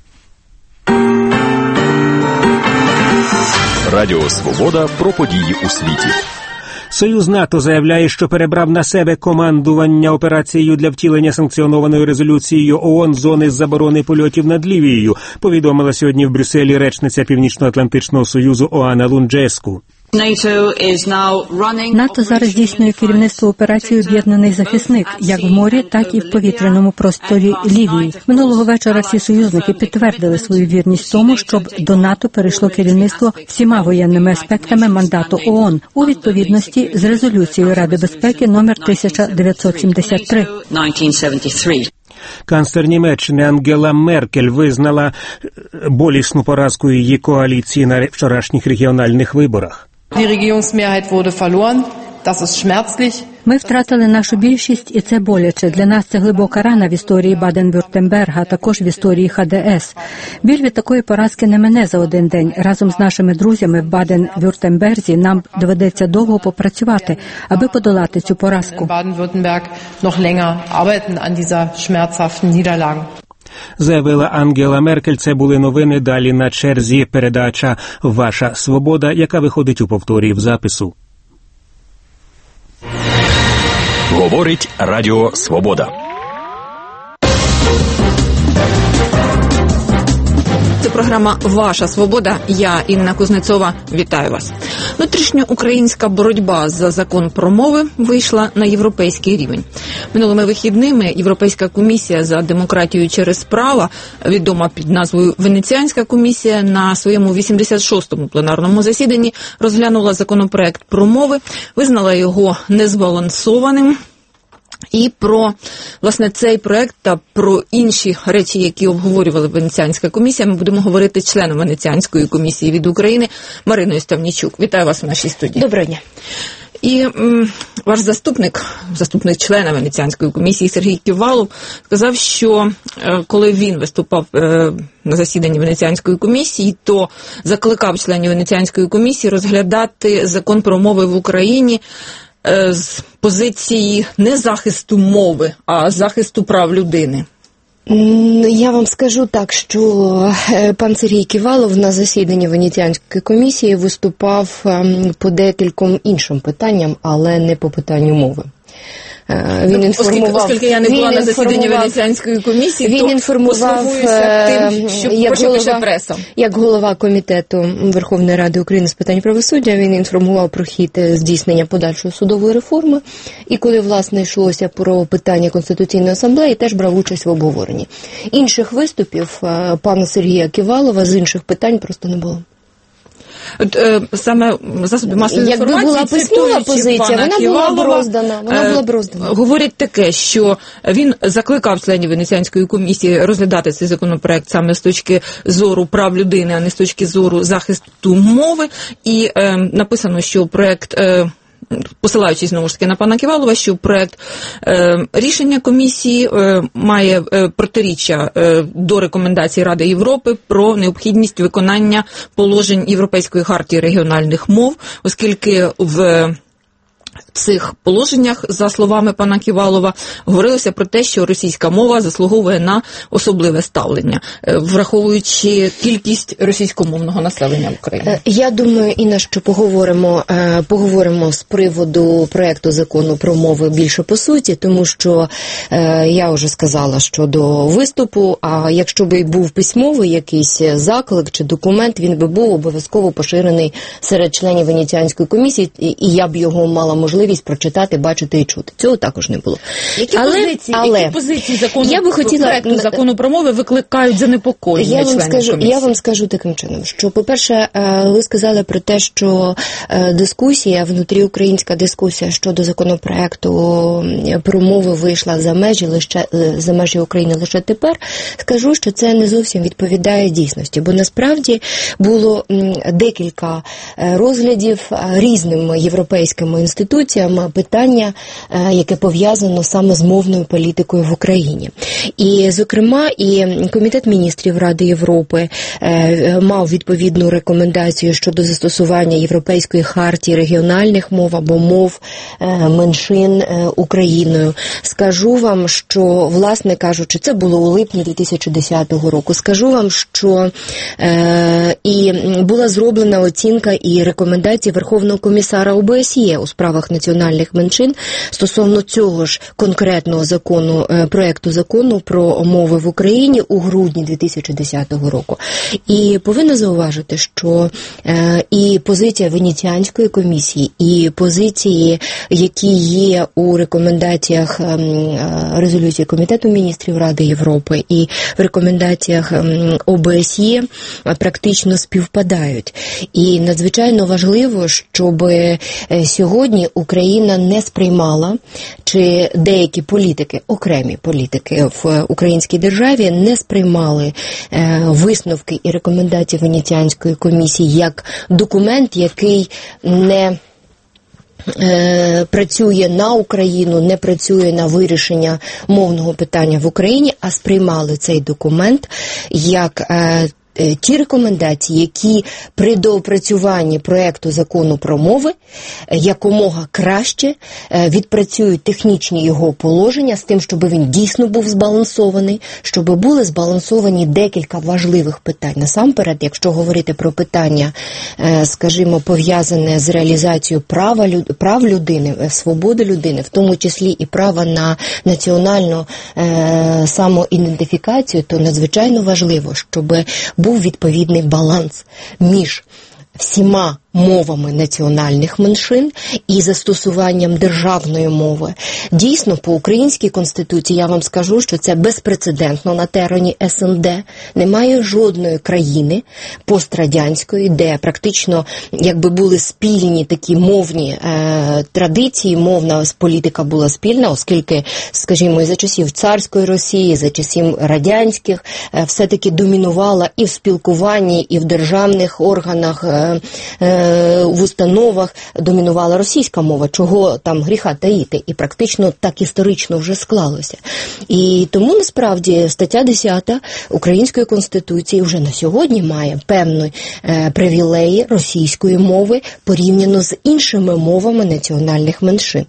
Speaker 12: Радіо Свобода про події у світі.
Speaker 13: Союз НАТО заявляє, що перебрав на себе командування операцією для втілення санкціонованою резолюцією ООН зони заборони польотів над Лівією, повідомила сьогодні в Брюсселі речниця Північно-Атлантичного Союзу Оана Лунджеску.
Speaker 16: НАТО зараз здійснює керівництво операції «Об'єднаний захисник» як в морі, так і в повітряному просторі Лівії. Минулого вечора всі союзники підтвердили свою вірність тому, щоб до НАТО перейшло керівництво всіма воєнними аспектами мандату ООН у відповідності з резолюцією Ради безпеки номер тисяча дев'ятсот сімдесят три.
Speaker 13: Канцлер Німеччини Ангела Меркель визнала болісну поразку її коаліції на вчорашніх регіональних виборах.
Speaker 16: Ми втратили нашу більшість, і це боляче. Для нас це глибока рана в історії Баден-Вюртемберга, а також в історії Ха Де Ес. Біль від такої поразки не мине за один день. Разом з нашими друзями в Баден-Вюртемберзі нам доведеться довго попрацювати, аби подолати цю поразку.
Speaker 13: Заявила Ангела Меркель. Це були новини. Далі на черзі передача «Ваша свобода», яка виходить у повторі в запису.
Speaker 12: Говорить Радіо Свобода.
Speaker 17: Це програма «Ваша свобода». Я, Інна Кузнецова, вітаю вас. Внутрішньоукраїнська боротьба за закон про мови вийшла на європейський рівень. Минулими вихідними Європейська комісія за демократію через право, відома під назвою Венеціанська комісія, на своєму вісімдесят шостому пленарному засіданні розглянула законопроект про мови, визнала його незбалансованим. І про, власне, цей проект та про інші речі, які обговорювала Венеціанська комісія, ми будемо говорити з членом Венеціанської комісії від України Мариною Ставнійчук. Вітаю вас у нашій студії.
Speaker 29: Доброго дня.
Speaker 17: І м, ваш заступник, заступник члена Венеціанської комісії Сергій Ківалов сказав, що е, коли він виступав е, на засіданні Венеціанської комісії, то закликав членів Венеціанської комісії розглядати закон про мови в Україні з позиції не захисту мови, а захисту прав людини.
Speaker 29: Я вам скажу так, що пан Сергій Ківалов на засіданні Венеціанської комісії виступав по декільком іншим питанням, але не по питанню мови. Він інформував,
Speaker 17: оскільки, оскільки я не була на засіданні Венеціанської комісії,
Speaker 29: він
Speaker 17: то
Speaker 29: інформував
Speaker 17: тим, що
Speaker 29: як
Speaker 17: пише
Speaker 29: голова,
Speaker 17: преса.
Speaker 29: Як голова комітету Верховної Ради України з питань правосуддя, він інформував про хід здійснення подальшої судової реформи. І коли, власне, йшлося про питання Конституційної асамблеї, теж брав участь в обговоренні. Інших виступів пана Сергія Ківалова з інших питань просто не було.
Speaker 17: От, е, саме засоби масової
Speaker 29: Якби
Speaker 17: інформації,
Speaker 29: була письмова позиція, вона
Speaker 17: Ківалова,
Speaker 29: була б роздана, вона була б роздана.
Speaker 17: Е, говорять таке, що він закликав членів Венеціанської комісії розглядати цей законопроект саме з точки зору прав людини, а не з точки зору захисту мови. І е, написано, що проект... Е, посилаючись, знову ж таки, на пана Ківалова, що проект е, рішення комісії е, має е, протиріччя е, до рекомендацій Ради Європи про необхідність виконання положень Європейської хартії регіональних мов, оскільки в цих положеннях, за словами пана Ківалова, говорилося про те, що російська мова заслуговує на особливе ставлення, враховуючи кількість російськомовного населення в Україні.
Speaker 29: Я думаю, Інна, що поговоримо, поговоримо з приводу проекту закону про мови більше по суті, тому що я вже сказала, що до виступу, а якщо би був письмовий якийсь заклик чи документ, він би був обов'язково поширений серед членів Венеціанської комісії, і я б його мала можливість прочитати, бачити і чути. Цього також не було.
Speaker 17: Які
Speaker 29: але,
Speaker 17: позиції,
Speaker 29: але,
Speaker 17: які позиції закону,
Speaker 29: я би хотіла,
Speaker 17: проекту закону про мови викликають занепокоєння
Speaker 29: я вам
Speaker 17: членів
Speaker 29: скажу,
Speaker 17: комісії?
Speaker 29: Я вам скажу таким чином, що, по-перше, ви сказали про те, що дискусія, внутріукраїнська дискусія щодо законопроекту про мови вийшла за межі, лише, за межі України лише тепер. Скажу, що це не зовсім відповідає дійсності, бо насправді було декілька розглядів різними європейськими інституціями питання, яке пов'язано саме з мовною політикою в Україні. І, зокрема, і Комітет міністрів Ради Європи мав відповідну рекомендацію щодо застосування Європейської хартії регіональних мов або мов меншин Україною. Скажу вам, що, власне кажучи, це було у липні дві тисячі десятого року. Скажу вам, що е, і була зроблена оцінка і рекомендації Верховного комісара О Б С Є у справах національних меншин стосовно цього ж конкретного закону, проекту закону про мови в Україні у грудні дві тисячі десятого року. І повинна зауважити, що і позиція Венеціанської комісії, і позиції, які є у рекомендаціях резолюції Комітету міністрів Ради Європи і в рекомендаціях О Б С Є практично співпадають. І надзвичайно важливо, щоб сьогодні Україна не сприймала, чи деякі політики, окремі політики в українській державі не сприймали висновки і рекомендації Венеціанської комісії як документ, який не працює на Україну, не працює на вирішення мовного питання в Україні, а сприймали цей документ як ті рекомендації, які при доопрацюванні проекту закону про мови якомога краще відпрацюють технічні його положення з тим, щоб він дійсно був збалансований, щоб були збалансовані декілька важливих питань. Насамперед, якщо говорити про питання, скажімо, пов'язане з реалізацією права, прав людини, свободи людини, в тому числі і права на національну самоідентифікацію, то надзвичайно важливо, щоб був відповідний баланс між всіма мовами національних меншин і застосуванням державної мови. Дійсно, по українській конституції я вам скажу, що це безпрецедентно на терені С Н Д. Немає жодної країни пострадянської, де практично якби були спільні такі мовні е, традиції, мовна політика була спільна, оскільки, скажімо, і за часів царської Росії, за часів радянських, е, все-таки домінувала і в спілкуванні, і в державних органах, е, е, в установах домінувала російська мова, чого там гріха таїти, і практично так історично вже склалося. І тому, насправді, стаття десята Української Конституції вже на сьогодні має певні е, привілеї російської мови порівняно з іншими мовами національних меншин.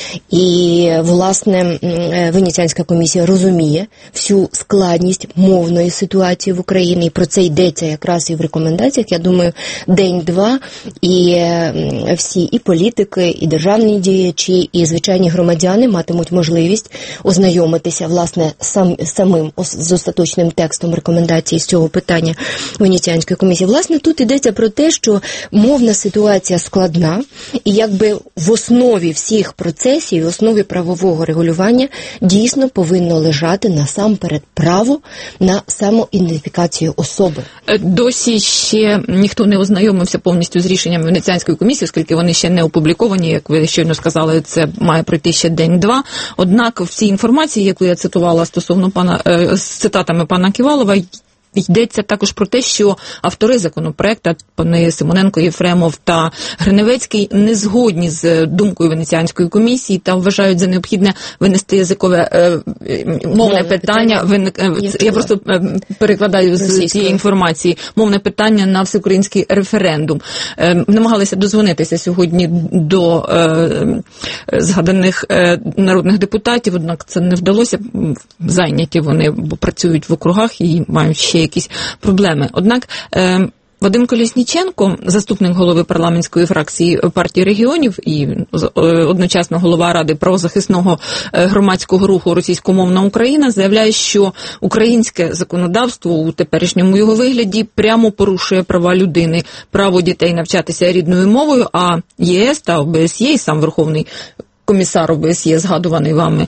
Speaker 29: І, власне, Венеціанська комісія розуміє всю складність мовної ситуації в Україні, і про це йдеться якраз і в рекомендаціях, я думаю, день-два, і всі і політики, і державні діячі, і звичайні громадяни матимуть можливість ознайомитися, власне, сам, самим з остаточним текстом рекомендацій з цього питання Венеціанської комісії. Власне, тут йдеться про те, що мовна ситуація складна, і якби в основі всіх процесів, в основі правового регулювання дійсно повинно лежати насамперед право на самоідентифікацію особи.
Speaker 17: Досі ще ніхто не ознайомився повністю з рішеннями Венеціанської комісії, оскільки вони ще не опубліковані, як ви щойно сказали, це має пройти ще день-два. Однак в цій інформації, яку я цитувала стосовно пана, з цитатами пана Ківалова, йдеться також про те, що автори законопроекту, пани Симоненко, Єфремов та Гриневецький, не згодні з думкою Венеціанської комісії та вважають за необхідне винести язикове е, мовне питання. Вин... Я просто перекладаю з цієї інформації. Мовне питання на всеукраїнський референдум. Е, намагалися дозвонитися сьогодні до е, згаданих е, народних депутатів, однак це не вдалося. Зайняті вони, бо працюють в округах і мають ще якісь проблеми. Однак е, Вадим Колєсніченко, заступник голови парламентської фракції партії регіонів і е, одночасно голова Ради правозахисного е, громадського руху «Російськомовна Україна», заявляє, що українське законодавство у теперішньому його вигляді прямо порушує права людини, право дітей навчатися рідною мовою, а Є С та О Б С Є і сам Верховний комісар О Б С Є, згадуваний вами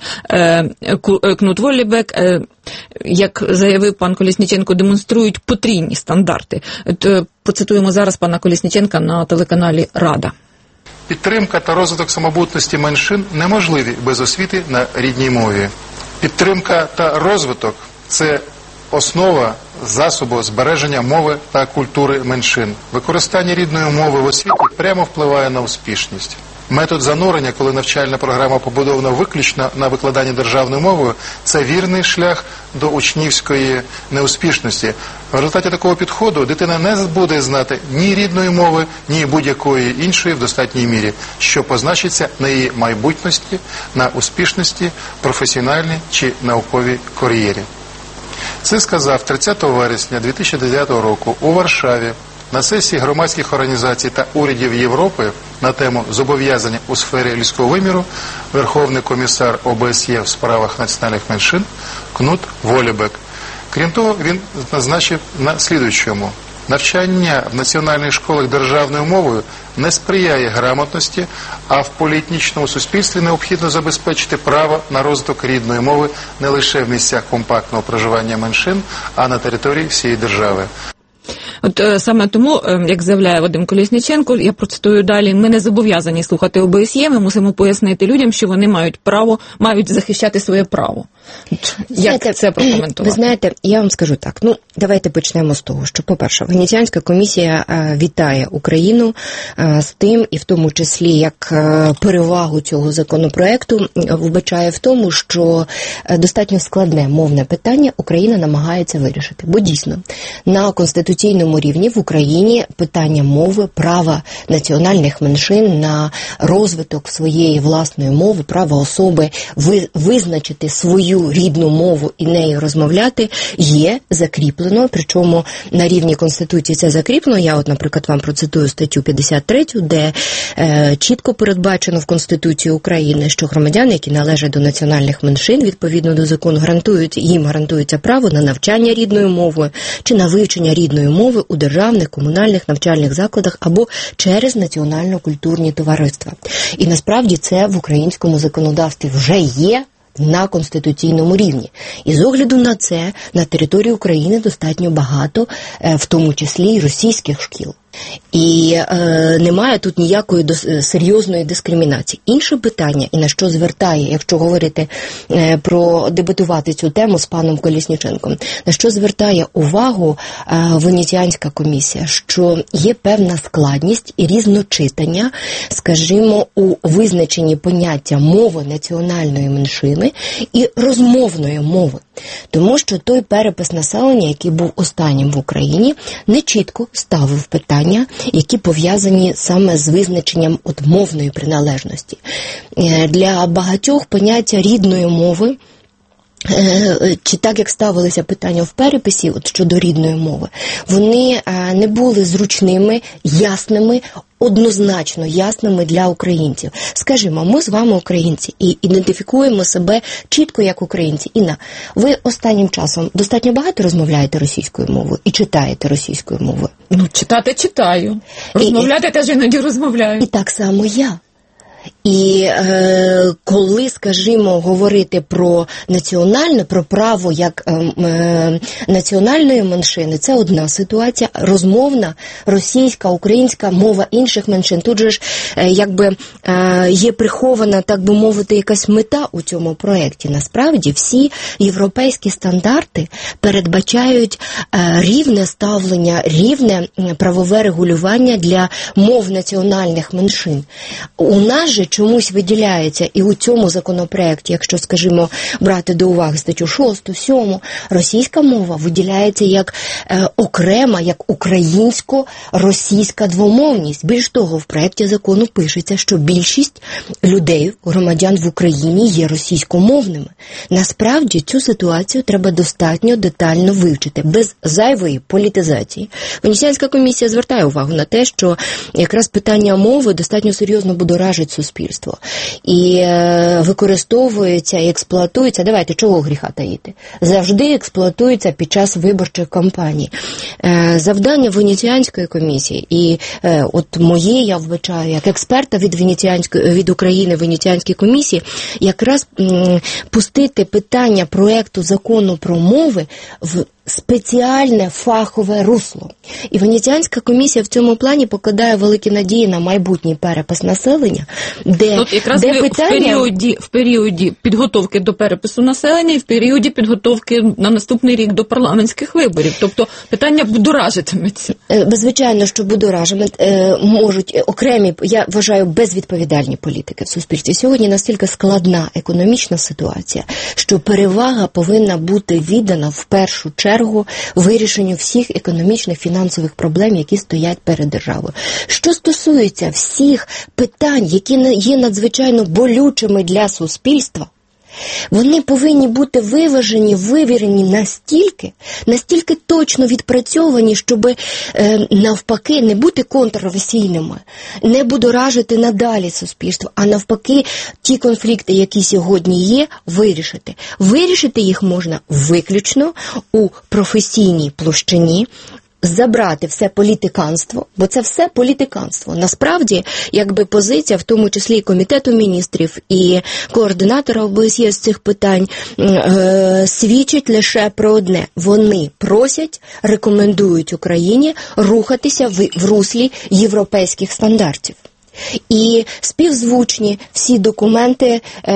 Speaker 17: Кнут Воллібек, як заявив пан Колєсніченко, демонструють потрійні стандарти. Процитуємо зараз пана Колєсніченка на телеканалі «Рада».
Speaker 1: Підтримка та розвиток самобутності меншин неможливі без освіти на рідній мові. Підтримка та розвиток – це основа засобу збереження мови та культури меншин. Використання рідної мови в освіті прямо впливає на успішність. Метод занурення, коли навчальна програма побудована виключно на викладанні державною мовою, це вірний шлях до учнівської неуспішності. В результаті такого підходу дитина не буде знати ні рідної мови, ні будь-якої іншої в достатній мірі, що позначиться на її майбутності, на успішності, професіональній чи науковій кар'єрі. Це сказав тридцятого вересня дві тисячі дев'ятого року у Варшаві На сесії громадських організацій та урядів Європи на тему зобов'язання у сфері людського виміру Верховний комісар О Б С Є в справах національних меншин Кнут Волєбек. Крім того, він назначив на слідуючому. Навчання в національних школах державною мовою не сприяє грамотності, а в поліетнічному суспільстві необхідно забезпечити право на розвиток рідної мови не лише в місцях компактного проживання меншин, а на території всієї держави.
Speaker 17: От е, саме тому, е, як заявляє Вадим Колєсніченко, я процитую далі, ми не зобов'язані слухати О Б С Є, ми мусимо пояснити людям, що вони мають право, мають захищати своє право. От, як знаєте, це прокоментувати?
Speaker 29: Ви знаєте, я вам скажу так, ну, давайте почнемо з того, що, по-перше, Венеціанська комісія е, вітає Україну е, з тим, і в тому числі, як е, перевагу цього законопроекту вбачає в тому, що е, достатньо складне мовне питання Україна намагається вирішити. Бо дійсно, на конституційному рівні в Україні питання мови, права національних меншин на розвиток своєї власної мови, права особи визначити свою рідну мову і нею розмовляти є закріплено, причому на рівні Конституції це закріплено. Я от, наприклад, вам процитую статтю п'ятдесят три, де е, чітко передбачено в Конституції України, що громадяни, які належать до національних меншин, відповідно до закону, гарантують, їм гарантується право на навчання рідною мовою чи на вивчення рідної мови у державних, комунальних навчальних закладах або через національно-культурні товариства. І насправді це в українському законодавстві вже є на конституційному рівні. І з огляду на це на території України достатньо багато, в тому числі і російських шкіл. І е, немає тут ніякої дос, серйозної дискримінації. Інше питання, і на що звертає, якщо говорити е, про дебатувати цю тему з паном Колєсніченком, на що звертає увагу е, Венеціанська комісія, що є певна складність і різночитання, скажімо, у визначенні поняття мови національної меншини і розмовної мови. Тому що той перепис населення, який був останнім в Україні, не чітко ставив питання, які пов'язані саме з визначенням от мовної приналежності. Для багатьох поняття рідної мови, чи так, як ставилися питання в переписі от щодо рідної мови, вони не були зручними, ясними, однозначно ясними для українців. Скажімо, ми з вами українці і ідентифікуємо себе чітко як українці. Інна, ви останнім часом достатньо багато розмовляєте російською мовою і читаєте російською мовою?
Speaker 17: Ну, читати читаю. Розмовляти і, теж іноді розмовляю.
Speaker 29: І так само я. І е, коли, скажімо, говорити про національне, про право як е, е, національної меншини, це одна ситуація. Розмовна, російська, українська, мова інших меншин. Тут же ж е, якби е, є прихована, так би мовити, якась мета у цьому проєкті. Насправді всі європейські стандарти передбачають е, рівне ставлення, рівне правове регулювання для мов національних меншин. У нас же чомусь виділяється і у цьому законопроекті, якщо, скажімо, брати до уваги статтю шосту, сьому, російська мова виділяється як е, окрема, як українсько-російська двомовність. Більш того, в проєкті закону пишеться, що більшість людей, громадян в Україні є російськомовними. Насправді, цю ситуацію треба достатньо детально вивчити, без зайвої політизації. Венеціанська комісія звертає увагу на те, що якраз питання мови достатньо серйозно будоражить суспільство. І е, використовується і експлуатується, давайте, чого гріха таїти, завжди експлуатується під час виборчих кампаній. Е, завдання Венеціанської комісії і е, от моє, я вбачаю, як експерта від Венеціанської, від України Венеціанської комісії, якраз м, пустити питання проекту закону про мови в спеціальне фахове русло. І Венеціанська комісія в цьому плані покладає великі надії на майбутній перепис населення, де,
Speaker 17: От якраз
Speaker 29: де
Speaker 17: ви
Speaker 29: питання...
Speaker 17: в, періоді, в періоді підготовки до перепису населення і в періоді підготовки на наступний рік до парламентських виборів. Тобто питання будоражитиметься.
Speaker 29: Звичайно, що будоражитиме, можуть окремі, я вважаю, безвідповідальні політики в суспільстві. Сьогодні настільки складна економічна ситуація, що перевага повинна бути віддана в першу чергу вирішенню всіх економічних, фінансових проблем, які стоять перед державою. Що стосується всіх питань, які є надзвичайно болючими для суспільства, Вони повинні бути виважені, вивірені настільки, настільки точно відпрацьовані, щоб е, навпаки не бути контроверсійними, не будоражити надалі суспільство, а навпаки ті конфлікти, які сьогодні є, вирішити. Вирішити їх можна виключно у професійній площині, забрати все політиканство, бо це все політиканство. Насправді, якби позиція, в тому числі і Комітету міністрів, і координатора ОБСЄ з цих питань, е- свідчить лише про одне. Вони просять, рекомендують Україні рухатися в, в руслі європейських стандартів. І співзвучні всі документи, е,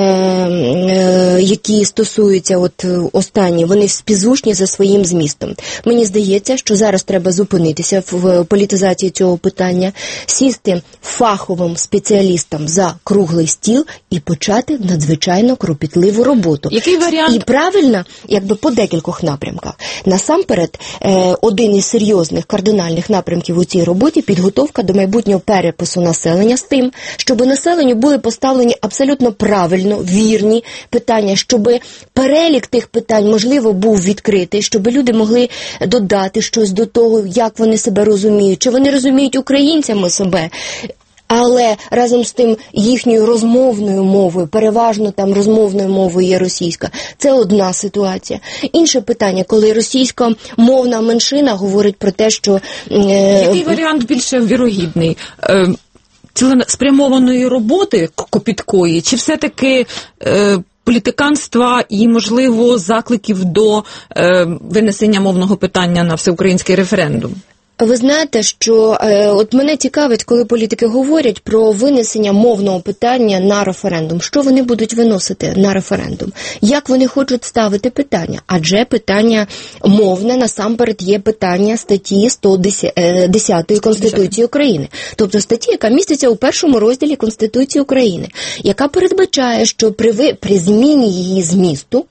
Speaker 29: е, які стосуються от останні, вони співзвучні за своїм змістом. Мені здається, що зараз треба зупинитися в політизації цього питання, сісти фаховим спеціалістам за круглий стіл і почати надзвичайно кропітливу роботу.
Speaker 17: Який варіант?
Speaker 29: І правильно, якби по декількох напрямках. Насамперед, е, один із серйозних кардинальних напрямків у цій роботі – підготовка до майбутнього перепису населення, з тим, щоб населенню були поставлені абсолютно правильно, вірні питання, щоб перелік тих питань, можливо, був відкритий, щоб люди могли додати щось до того, як вони себе розуміють, чи вони розуміють українцями себе, але разом з тим їхньою розмовною мовою, переважно там розмовною мовою є російська. Це одна ситуація. Інше питання, коли російськомовна меншина говорить про те, що... Е...
Speaker 17: Який варіант більше вірогідний? Е... Цілеспрямованої роботи копіткої, чи все-таки е, політиканства і, можливо, закликів до е, винесення мовного питання на всеукраїнський референдум?
Speaker 29: Ви знаєте, що е, от мене цікавить, коли політики говорять про винесення мовного питання на референдум. Що вони будуть виносити на референдум? Як вони хочуть ставити питання? Адже питання мовне, насамперед, є питання статті сто десять Конституції України. Тобто статті, яка міститься у першому розділі Конституції України, яка передбачає, що при, при зміні її змісту,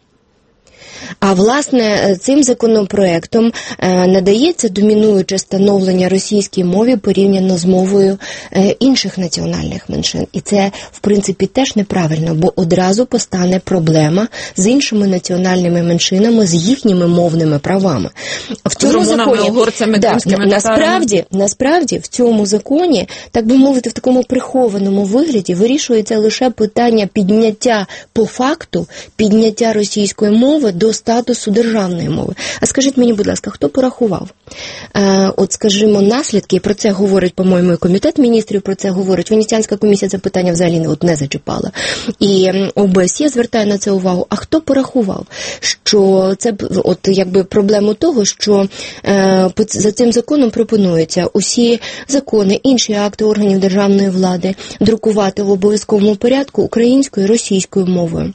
Speaker 29: а, власне, цим законопроектом е, надається домінуюче становлення російській мові порівняно з мовою е, інших національних меншин. І це, в принципі, теж неправильно, бо одразу постане проблема з іншими національними меншинами, з їхніми мовними правами. В цьому законі,
Speaker 17: угорцями,
Speaker 29: да, насправді, насправді, в цьому законі, так би мовити, в такому прихованому вигляді вирішується лише питання підняття по факту, підняття російської мови до статусу державної мови. А скажіть мені, будь ласка, хто порахував? Е, от, скажімо, наслідки, і про це говорить, по-моєму, і Комітет міністрів про це говорить, Венеціанська комісія це питання взагалі не, от, не зачіпала. І ОБСЄ звертає на це увагу. А хто порахував? Що це, от, якби, проблему того, що е, за цим законом пропонується усі закони, інші акти органів державної влади друкувати в обов'язковому порядку українською і російською мовою.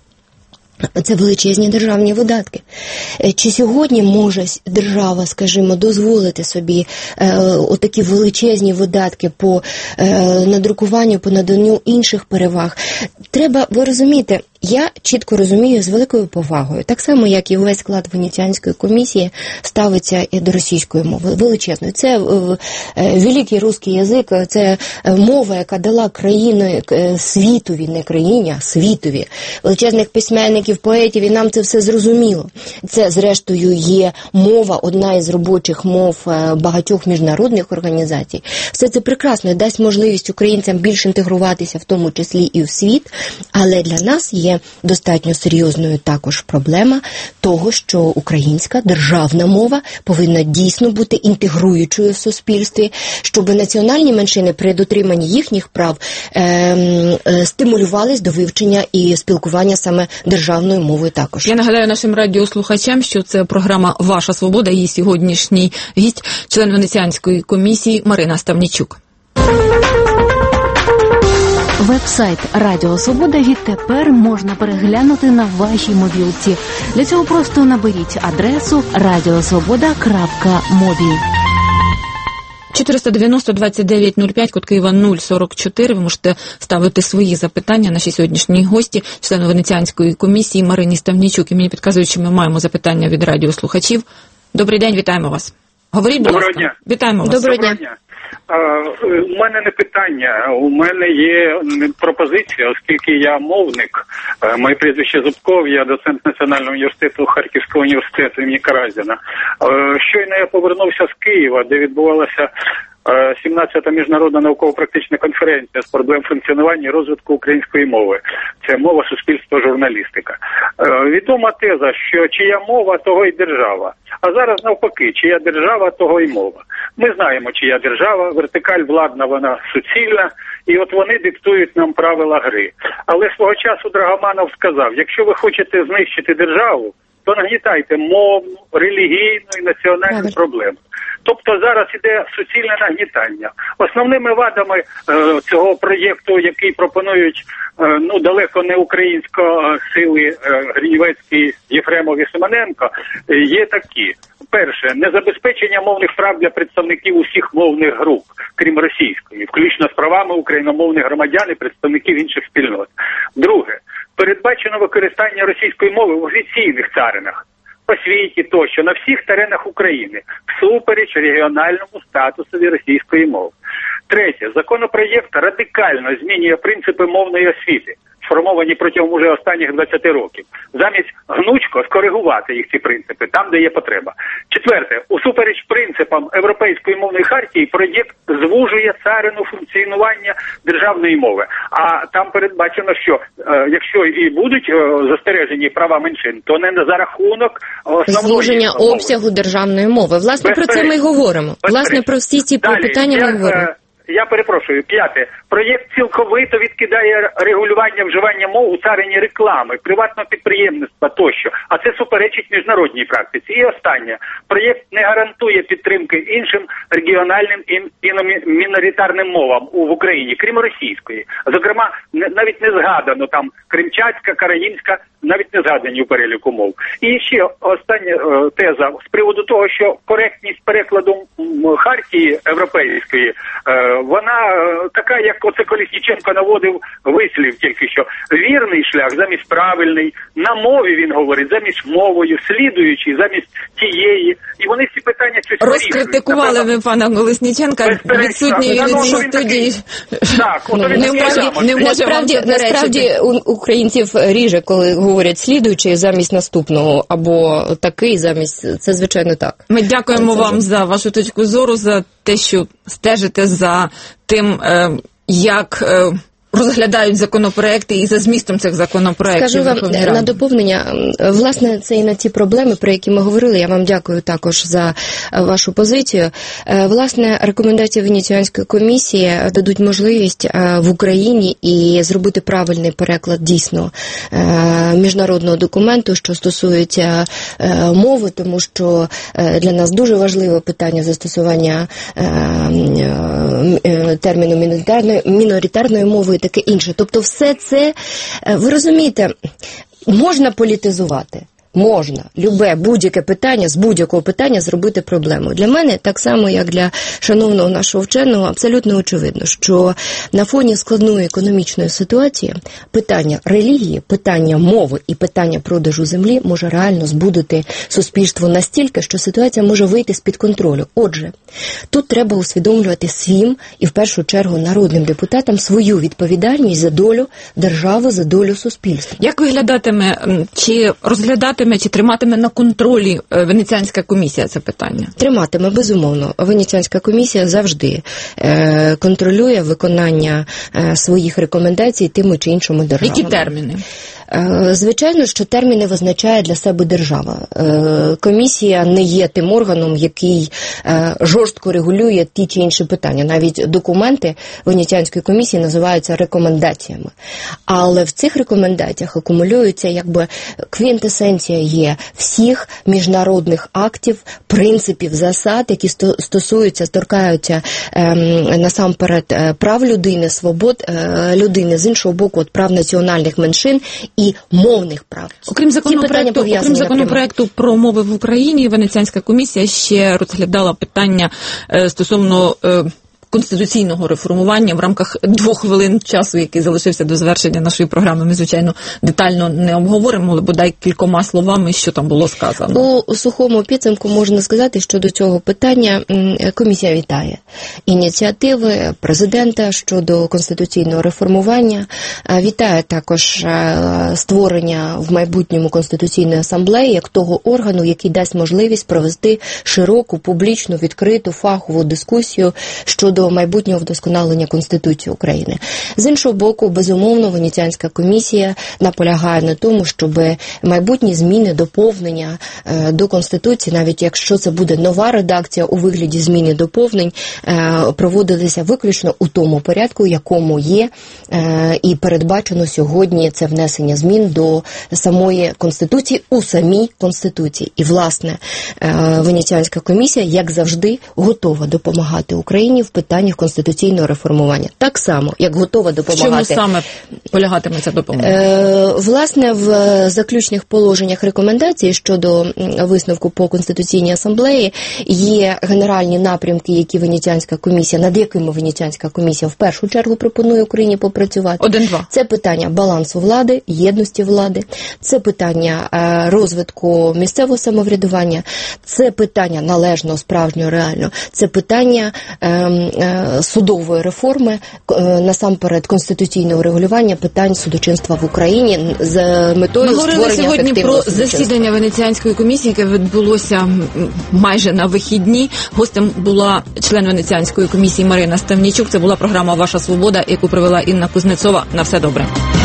Speaker 29: Це величезні державні видатки. Чи сьогодні може держава, скажімо, дозволити собі е, отакі величезні видатки по е, надрукуванню, по наданню інших переваг? Треба, ви розумієте, я чітко розумію з великою повагою, так само, як і увесь склад Венеціанської комісії ставиться і до російської мови, величезної. Це е, е, великий русський язик, це мова, яка дала країни е, світові, не країні, а світові, величезних письменників, поетів, і нам це все зрозуміло. Це, зрештою, є мова, одна із робочих мов е, багатьох міжнародних організацій. Все це прекрасно і дасть можливість українцям більш інтегруватися, в тому числі і в світ, але для нас є достатньо серйозною також проблема того, що українська державна мова повинна дійсно бути інтегруючою в суспільстві, щоб національні меншини при дотриманні їхніх прав е, е, стимулювались до вивчення і спілкування саме державною мовою також.
Speaker 17: Я нагадаю нашим радіослухачам, що це програма «Ваша свобода», її сьогоднішній гість, член Венеціанської комісії Марина Ставнічук.
Speaker 5: Веб-сайт Радіо Свобода відтепер можна переглянути на вашій мобілці. Для цього просто наберіть адресу радіосвобода крапка мобі.
Speaker 17: чотириста дев'яносто двадцять дев'ять нуль п'ять, код Києва нуль сорок чотири. Ви можете ставити свої запитання нашій сьогоднішній гості, члену Венеціанської комісії Марині Ставнічук. І мені підказують, що ми маємо запитання від радіослухачів. Добрий день, вітаємо вас. Говоріть, будь ласка.
Speaker 9: Доброго дня.
Speaker 17: Вітаємо вас.
Speaker 29: Доброго
Speaker 9: дня.
Speaker 3: У мене не питання, у мене є пропозиція, оскільки я мовник, моє прізвище Зубков, я доцент Національного університету Харківського університету імені Каразіна. Щойно я повернувся з Києва, де відбувалася сімнадцята міжнародна науково-практична конференція з проблем функціонування і розвитку української мови. Це мова, суспільство, журналістика. Відома теза, що чия мова, того й держава. А зараз навпаки, чия держава, того й мова. Ми знаємо, чия держава, вертикаль владна, вона суцільна, і от вони диктують нам правила гри. Але свого часу Драгоманов сказав, якщо ви хочете знищити державу, то нагнітайте мовну, релігійну і національну проблему. Тобто зараз іде суцільне нагнітання. Основними вадами е, цього проєкту, який пропонують е, ну далеко не українсько сили е, Гринівецький, Єфремов і Симоненко, е, є такі. Перше, незабезпечення мовних прав для представників усіх мовних груп, крім російської, включно з правами україномовних громадян і представників інших спільнот. Друге, передбачено використання російської мови в офіційних царинах, освіті тощо, на всіх теренах України, всупереч регіональному статусові російської мови. Третє, законопроєкт радикально змінює принципи мовної освіти, сформовані протягом уже останніх двадцяти років, замість гнучко скоригувати їх ці принципи там, де є потреба. Четверте, усупереч принципам Європейської мовної хартії, проєкт звужує царину функціонування державної мови. А там передбачено, що е, якщо і будуть е, застережені права меншин, то не за рахунок основної
Speaker 29: звуження
Speaker 3: мови.
Speaker 29: обсягу державної мови. Власне, про це ми й говоримо. Власне, про всі ці
Speaker 3: Далі,
Speaker 29: питання
Speaker 3: я,
Speaker 29: ми говоримо.
Speaker 3: Е, Я перепрошую. П'яте. Проєкт цілковито відкидає регулювання вживання мов у царині реклами, приватного підприємництва тощо. А це суперечить міжнародній практиці. І останнє. Проєкт не гарантує підтримки іншим регіональним і міноритарним мовам в Україні, крім російської. Зокрема, навіть не згадано там кримчацька, караїмська, навіть не згадані у переліку мов. І ще остання теза з приводу того, що коректність перекладу хартії європейської, вона така, як оце Колісніченко наводив вислів тільки що. Вірний шлях замість правильний, на мові він говорить, замість мовою, слідуючий замість тієї. І вони ці питання щось вирішують.
Speaker 17: Розкритикували ви пана Колісніченка, відсутній він у цій студії.
Speaker 3: Так, от
Speaker 29: Ну,
Speaker 3: він
Speaker 29: не може,
Speaker 3: не може
Speaker 29: насправді,
Speaker 3: вам
Speaker 29: насправді у українців ріже, коли говорять слідуючий замість наступного, або такий замість, це звичайно так.
Speaker 17: Ми дякуємо
Speaker 29: це
Speaker 17: вам
Speaker 29: вже.
Speaker 17: за вашу точку зору, за те, що стежите за тим, як розглядають законопроекти і за змістом цих законопроектів.
Speaker 29: Скажу вам на доповнення, власне, це і на ті проблеми, про які ми говорили. Я вам дякую також за вашу позицію. Власне, рекомендації Венеціанської комісії дадуть можливість в Україні і зробити правильний переклад дійсно міжнародного документу, що стосується мови, тому що для нас дуже важливе питання застосування терміну міноритарної, міноритарної мови і таке інше. Тобто все це, ви розумієте, можна політизувати. Можна любе, будь-яке питання, з будь-якого питання зробити проблему. Для мене, так само, як для шановного нашого вченого, абсолютно очевидно, що на фоні складної економічної ситуації питання релігії, питання мови і питання продажу землі може реально збудити суспільство настільки, що ситуація може вийти з-під контролю. Отже, тут треба усвідомлювати всім і в першу чергу народним депутатам свою відповідальність за долю держави, за долю суспільства.
Speaker 17: Як виглядатиме, чи розглядатиме, чи триматиме на контролі Венеціанська комісія це питання?
Speaker 29: Триматиме, безумовно. Венеціанська комісія завжди е, контролює виконання е, своїх рекомендацій тими чи іншими державами.
Speaker 17: Які терміни?
Speaker 29: Звичайно, що терміни визначає для себе держава. Комісія не є тим органом, який жорстко регулює ті чи інші питання. Навіть документи Венеціанської комісії називаються рекомендаціями. Але в цих рекомендаціях акумулюється якби квінтесенція є всіх міжнародних актів, принципів, засад, які стосуються, торкаються насамперед прав людини, свобод людини, з іншого боку, от прав національних меншин і мовних прав.
Speaker 17: Окрім законопроекту, окрім законопроекту про мови в Україні, Венеціанська комісія ще розглядала питання е, стосовно е, конституційного реформування в рамках двох хвилин часу, який залишився до завершення нашої програми. Ми, звичайно, детально не обговоримо, але бодай кількома словами, що там було сказано.
Speaker 29: У сухому підсумку можна сказати, що до цього питання комісія вітає ініціативи президента щодо конституційного реформування, вітає також створення в майбутньому Конституційної асамблеї як того органу, який дасть можливість провести широку, публічну, відкриту, фахову дискусію щодо майбутнього вдосконалення Конституції України. З іншого боку, безумовно, Венеціанська комісія наполягає на тому, щоб майбутні зміни, доповнення е, до Конституції, навіть якщо це буде нова редакція у вигляді змін і доповнень, е, проводилися виключно у тому порядку, якому є е, і передбачено сьогодні це внесення змін до самої Конституції у самій Конституції. І, власне, е, Венеціанська комісія, як завжди, готова допомагати Україні в питаннях конституційного реформування. Так само, як готова допомагати...
Speaker 17: В чому саме полягатиме ця допомога?
Speaker 29: Е, власне, в заключних положеннях рекомендацій щодо висновку по Конституційній асамблеї є генеральні напрямки, які Венеціанська комісія, над якими Венеціанська комісія в першу чергу пропонує Україні попрацювати.
Speaker 17: Один-два.
Speaker 29: Це питання балансу влади, єдності влади, це питання е, розвитку місцевого самоврядування, це питання належного, справжнього, реального, це питання е, е, судової реформи, е, насамперед конституційного регулювання питань судочинства в Україні з метою
Speaker 17: Ми говорили
Speaker 29: створення
Speaker 17: сьогодні
Speaker 29: ефективного
Speaker 17: про
Speaker 29: судочинства.
Speaker 17: засідання Венеціанської комісії, яке відбулося майже на вихідні. Гостем була член Венеціанської комісії Марина Ставнійчук. Це була програма «Ваша свобода», яку провела Інна Кузнецова. На все добре.